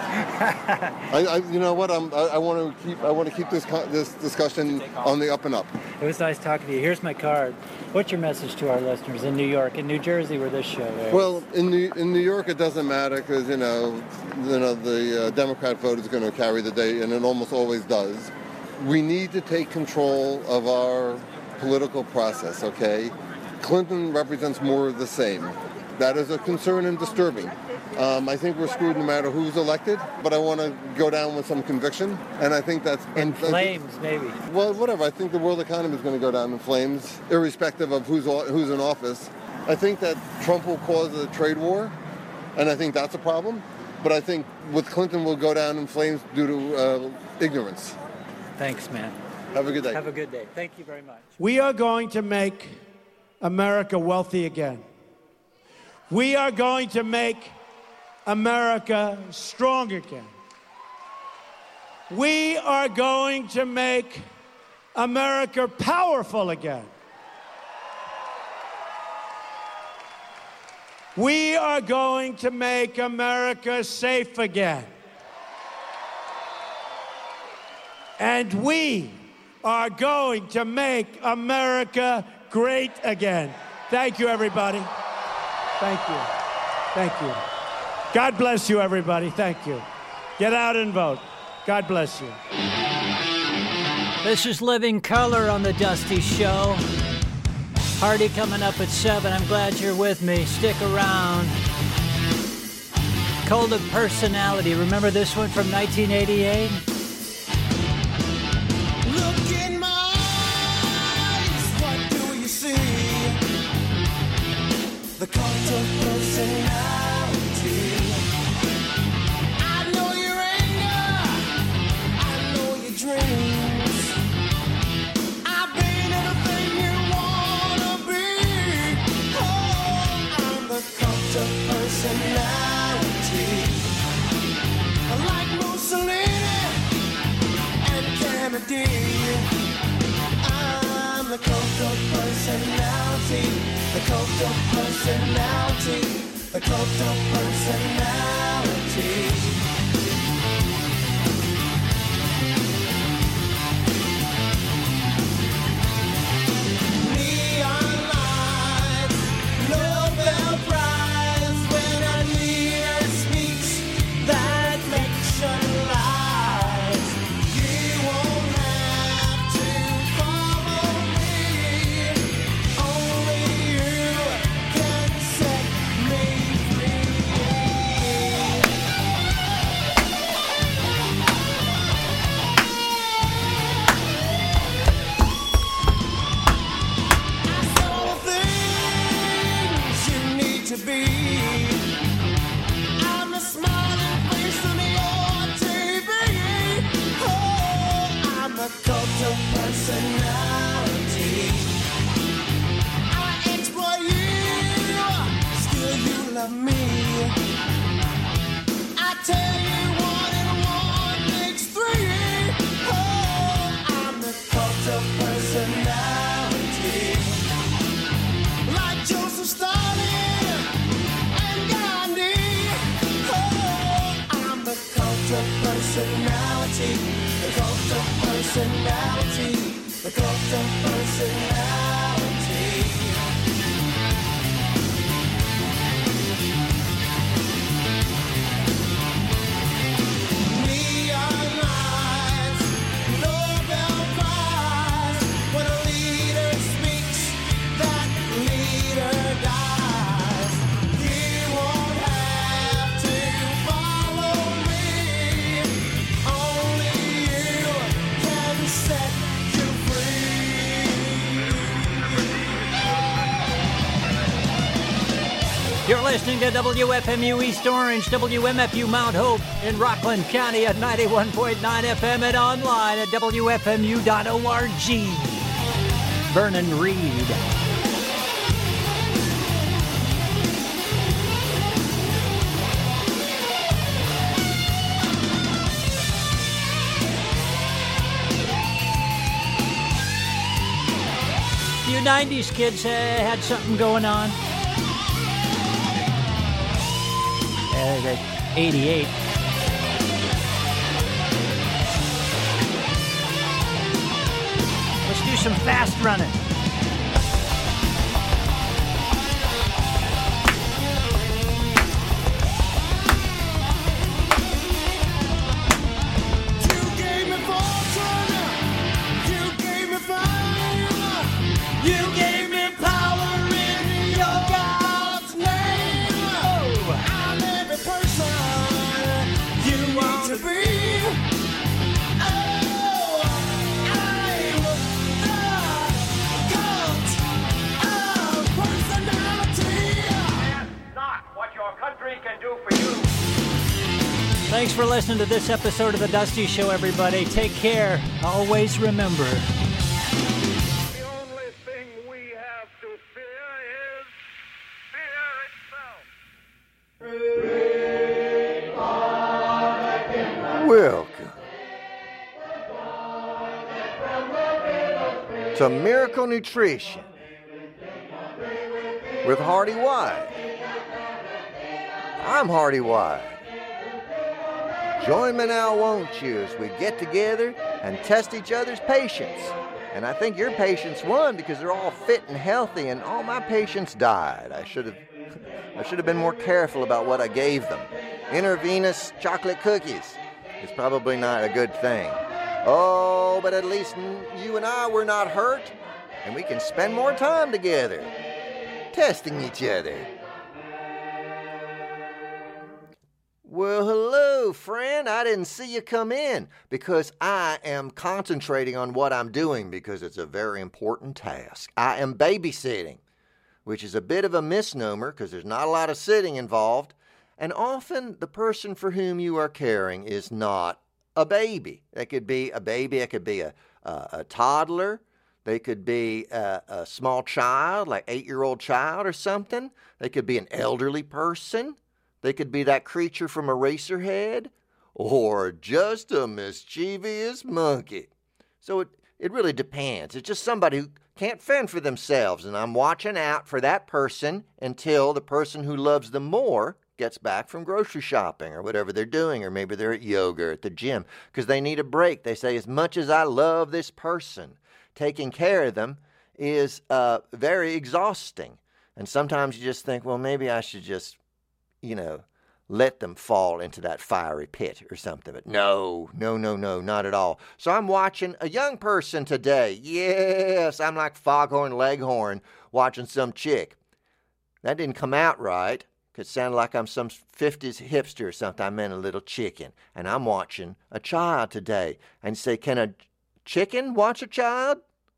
I, I, you know what? I'm, I, I want to keep. I want to keep this co- this discussion on the up and up. It was nice talking to you. Here's my card. What's your message to our listeners in New York, in New Jersey, where this show airs? Well, in New, in New York, it doesn't matter because you know, you know, the uh, Democrat vote is going to carry the day, and it almost always does. We need to take control of our political process. Okay, Clinton represents more of the same. That is a concern and disturbing. Um, I think we're screwed no matter who's elected, but I want to go down with some conviction, and I think that's... In I think, flames, maybe. Well, whatever. I think the world economy is going to go down in flames, irrespective of who's who's in office. I think that Trump will cause a trade war, and I think that's a problem. But I think with Clinton will go down in flames due to uh, ignorance. Thanks, man. Have a good day. Have a good day. Thank you very much. We are going to make America wealthy again. We are going to make America strong again. We are going to make America powerful again. We are going to make America safe again. And we are going to make America great again. Thank you, everybody. Thank you. Thank you. God bless you, everybody. Thank you. Get out and vote. God bless you. This is Living Color on the Dusty Show. Party coming up at seven. I'm glad you're with me. Stick around. Cult of Personality. Remember this one from nineteen eighty-eight? Look in my eyes, what do you see? The cult of personality. I know your anger, I know your dreams. I've been everything you wanna be. Oh, I'm the cult of personality. Like Mussolini and Kennedy, I'm the cult of personality. The cult of personality. The cult of personality. Neon lights, Nobel Prize when a leader speaks that election lies. You won't have to follow me. Only you can set me free. I saw things you need to be. I'm the smiling face on your T V. Oh, I'm the cult of personality. I exploit you, still you love me. I tell you one and one makes three. Oh, I'm the cult of personality. Like Joseph Stalin and Gandhi. Oh, I'm the cult of personality. The cult of personality. The cult of personality. Neon lights, Nobel Prize. When a leader speaks, that leader dies. You won't have to follow me. Only you can set you free. You're listening to W F M U East Orange, W M F U Mount Hope in Rockland County at ninety-one point nine F M and online at W F M U dot org. Vernon Reed. You nineties kids uh, had something going on. Uh, that eighty-eight. Let's do some fast running. You gave me fortune. You gave me fame. You gave me power in your God's name. I'm every Thanks for listening to this episode of The Dusty Show, everybody. Take care. Always remember. Welcome to Miracle Nutrition with Hardy White. I'm Hardy White. Join me now, won't you, as we get together and test each other's patience. And I think your patients won because they're all fit and healthy, and all my patients died. I should have, I should have been more careful about what I gave them. Intravenous chocolate cookies is probably not a good thing. Oh, but at least you and I were not hurt, and we can spend more time together, testing each other. Well, hello, friend. I didn't see you come in because I am concentrating on what I'm doing because it's a very important task. I am babysitting, which is a bit of a misnomer because there's not a lot of sitting involved. And often the person for whom you are caring is not a baby. They could be a baby, it could be a, a, a toddler, they could be a, a small child, like eight-year-old child or something. They could be an elderly person. They could be that creature from Eraserhead, or just a mischievous monkey. So it, it really depends. It's just somebody who can't fend for themselves, and I'm watching out for that person until the person who loves them more gets back from grocery shopping or whatever they're doing, or maybe they're at yoga or at the gym because they need a break. They say, as much as I love this person, taking care of them is uh, very exhausting. And sometimes you just think, well, maybe I should just, you know, let them fall into that fiery pit or something. But no, no, no, no, not at all. So I'm watching a young person today. Yes, I'm like Foghorn Leghorn watching some chick. That didn't come out right. It sounded like I'm some fifties hipster or something. I meant a little chicken. And I'm watching a child today. And say, can a chicken watch a child?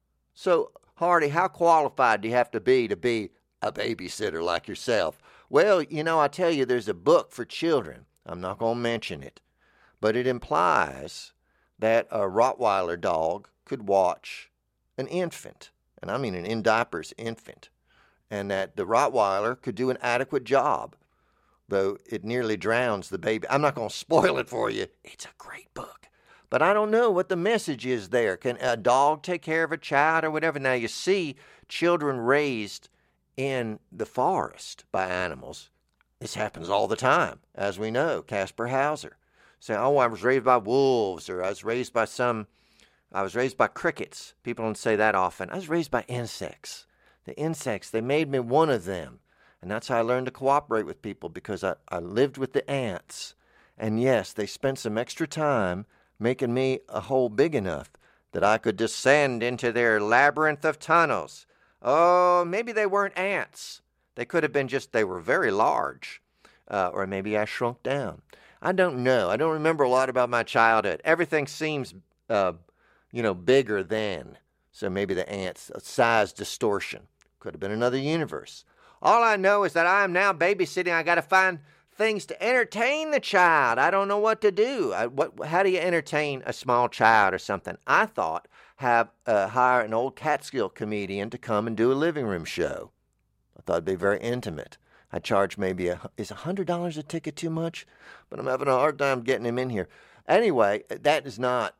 So, Hardy, how qualified do you have to be to be a babysitter like yourself? Well, you know, I tell you, there's a book for children. I'm not going to mention it. But it implies that a Rottweiler dog could watch an infant. And I mean an in diapers infant. And that the Rottweiler could do an adequate job, though it nearly drowns the baby. I'm not going to spoil it for you. It's a great book. But I don't know what the message is there. Can a dog take care of a child or whatever? Now, you see children raised in the forest by animals. This happens all the time, as we know. Caspar Hauser say, oh, I was raised by wolves, or I was raised by some, I was raised by crickets. People don't say that often. I was raised by insects. The insects, they made me one of them. And that's how I learned to cooperate with people, because I, I lived with the ants. And yes, they spent some extra time making me a hole big enough that I could descend into their labyrinth of tunnels. Oh, maybe they weren't ants. They could have been just, they were very large. Uh, or maybe I shrunk down. I don't know. I don't remember a lot about my childhood. Everything seems, uh, you know, bigger than. So maybe the ants, a size distortion. Could have been another universe. All I know is that I am now babysitting. I got to find things to entertain the child. I don't know what to do. I, what? How do you entertain a small child or something? I thought have uh, hire an old Catskill comedian to come and do a living room show. I thought it'd be very intimate. I charge maybe a is a hundred dollars a ticket too much? But I'm having a hard time getting him in here. Anyway, that is not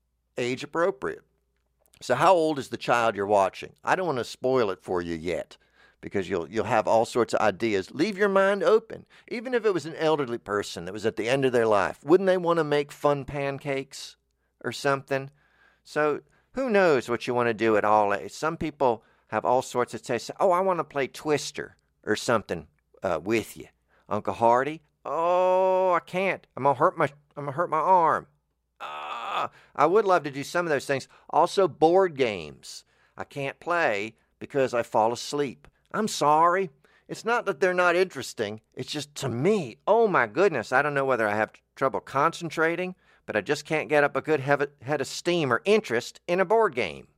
age appropriate. So how old is the child you're watching? I don't want to spoil it for you yet, because you'll you'll have all sorts of ideas. Leave your mind open. Even if it was an elderly person that was at the end of their life, wouldn't they want to make fun pancakes or something? So who knows what you want to do at all age. Some people have all sorts of tastes. Oh, I want to play Twister or something uh, with you. Uncle Hardy? Oh, I can't. I'm gonna hurt my I'm gonna hurt my arm. Ah, I would love to do some of those things. Also, board games. I can't play because I fall asleep. I'm sorry. It's not that they're not interesting. It's just, to me, oh my goodness, I don't know whether I have trouble concentrating, but I just can't get up a good head of steam or interest in a board game.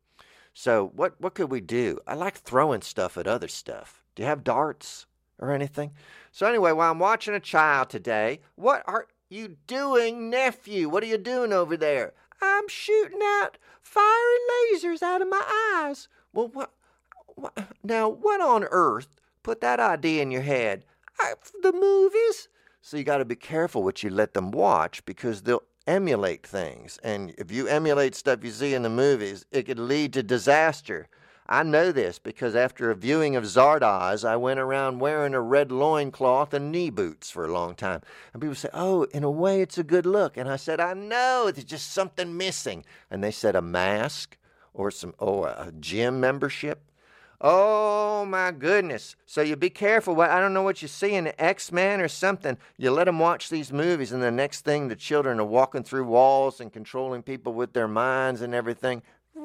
So what, what could we do? I like throwing stuff at other stuff. Do you have darts or anything? So anyway, while I'm watching a child today, what are you doing, nephew? What are you doing over there? I'm shooting out fiery lasers out of my eyes. Well, what, what now, what on earth put that idea in your head? I, the movies? So you got to be careful what you let them watch, because they'll emulate things. And if you emulate stuff you see in the movies, it could lead to disaster. I know this because after a viewing of Zardoz, I went around wearing a red loincloth and knee boots for a long time. And people say, oh, in a way, it's a good look. And I said, I know, there's just something missing. And they said, a mask or some, oh, a gym membership. Oh, my goodness. So you be careful. What I don't know what you see in X-Men or something. You let them watch these movies, and the next thing, the children are walking through walls and controlling people with their minds and everything.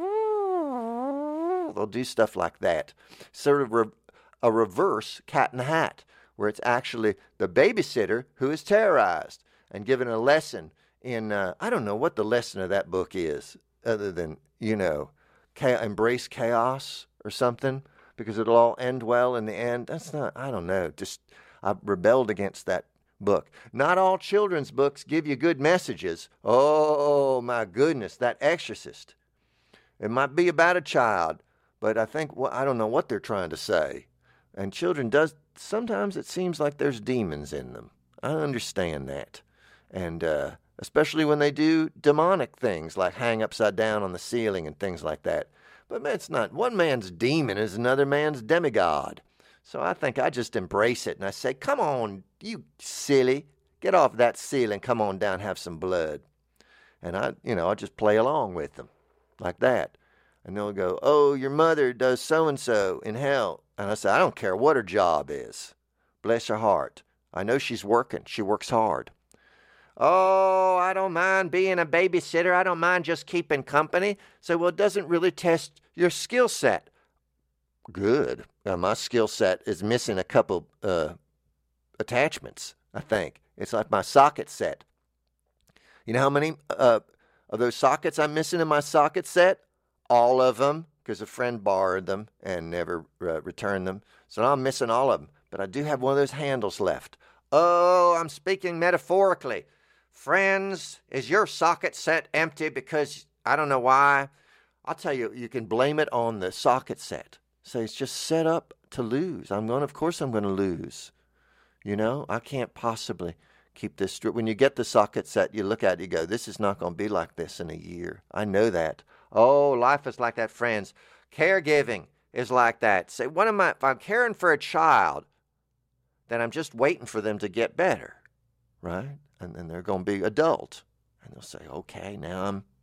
They'll do stuff like that. Sort of re- a reverse Cat in the Hat, where it's actually the babysitter who is terrorized and given a lesson in, uh, I don't know what the lesson of that book is, other than, you know, cha- embrace chaos or something, because it'll all end well in the end. That's not, I don't know, just, I rebelled against that book. Not all children's books give you good messages. Oh, my goodness, that Exorcist. It might be about a child, but I think, well, I don't know what they're trying to say. And children does, sometimes it seems like there's demons in them. I understand that. And uh, especially when they do demonic things, like hang upside down on the ceiling and things like that. But man, it's not, one man's demon is another man's demigod. So I think I just embrace it and I say, come on, you silly, get off that ceiling, come on down, have some blood. And I, you know, I just play along with them like that. And they'll go, oh, your mother does so-and-so in hell. And I say, I don't care what her job is. Bless her heart. I know she's working. She works hard. Oh, I don't mind being a babysitter. I don't mind just keeping company. So, well, it doesn't really test your skill set. Good. Now, my skill set is missing a couple uh, attachments, I think. It's like my socket set. You know how many uh, of those sockets I'm missing in my socket set? All of them, because a friend borrowed them and never uh, returned them. So now I'm missing all of them. But I do have one of those handles left. Oh, I'm speaking metaphorically. Friends, is your socket set empty because I don't know why? I'll tell you, you can blame it on the socket set. Say it's just set up to lose. I'm going, of course I'm going to lose. You know, I can't possibly keep this straight. When you get the socket set, you look at it, you go, this is not going to be like this in a year. I know that. Oh, life is like that, friends. Caregiving is like that. Say, what am I, if I'm caring for a child, then I'm just waiting for them to get better, right? And then they're going to be adult. And they'll say, okay, now I'm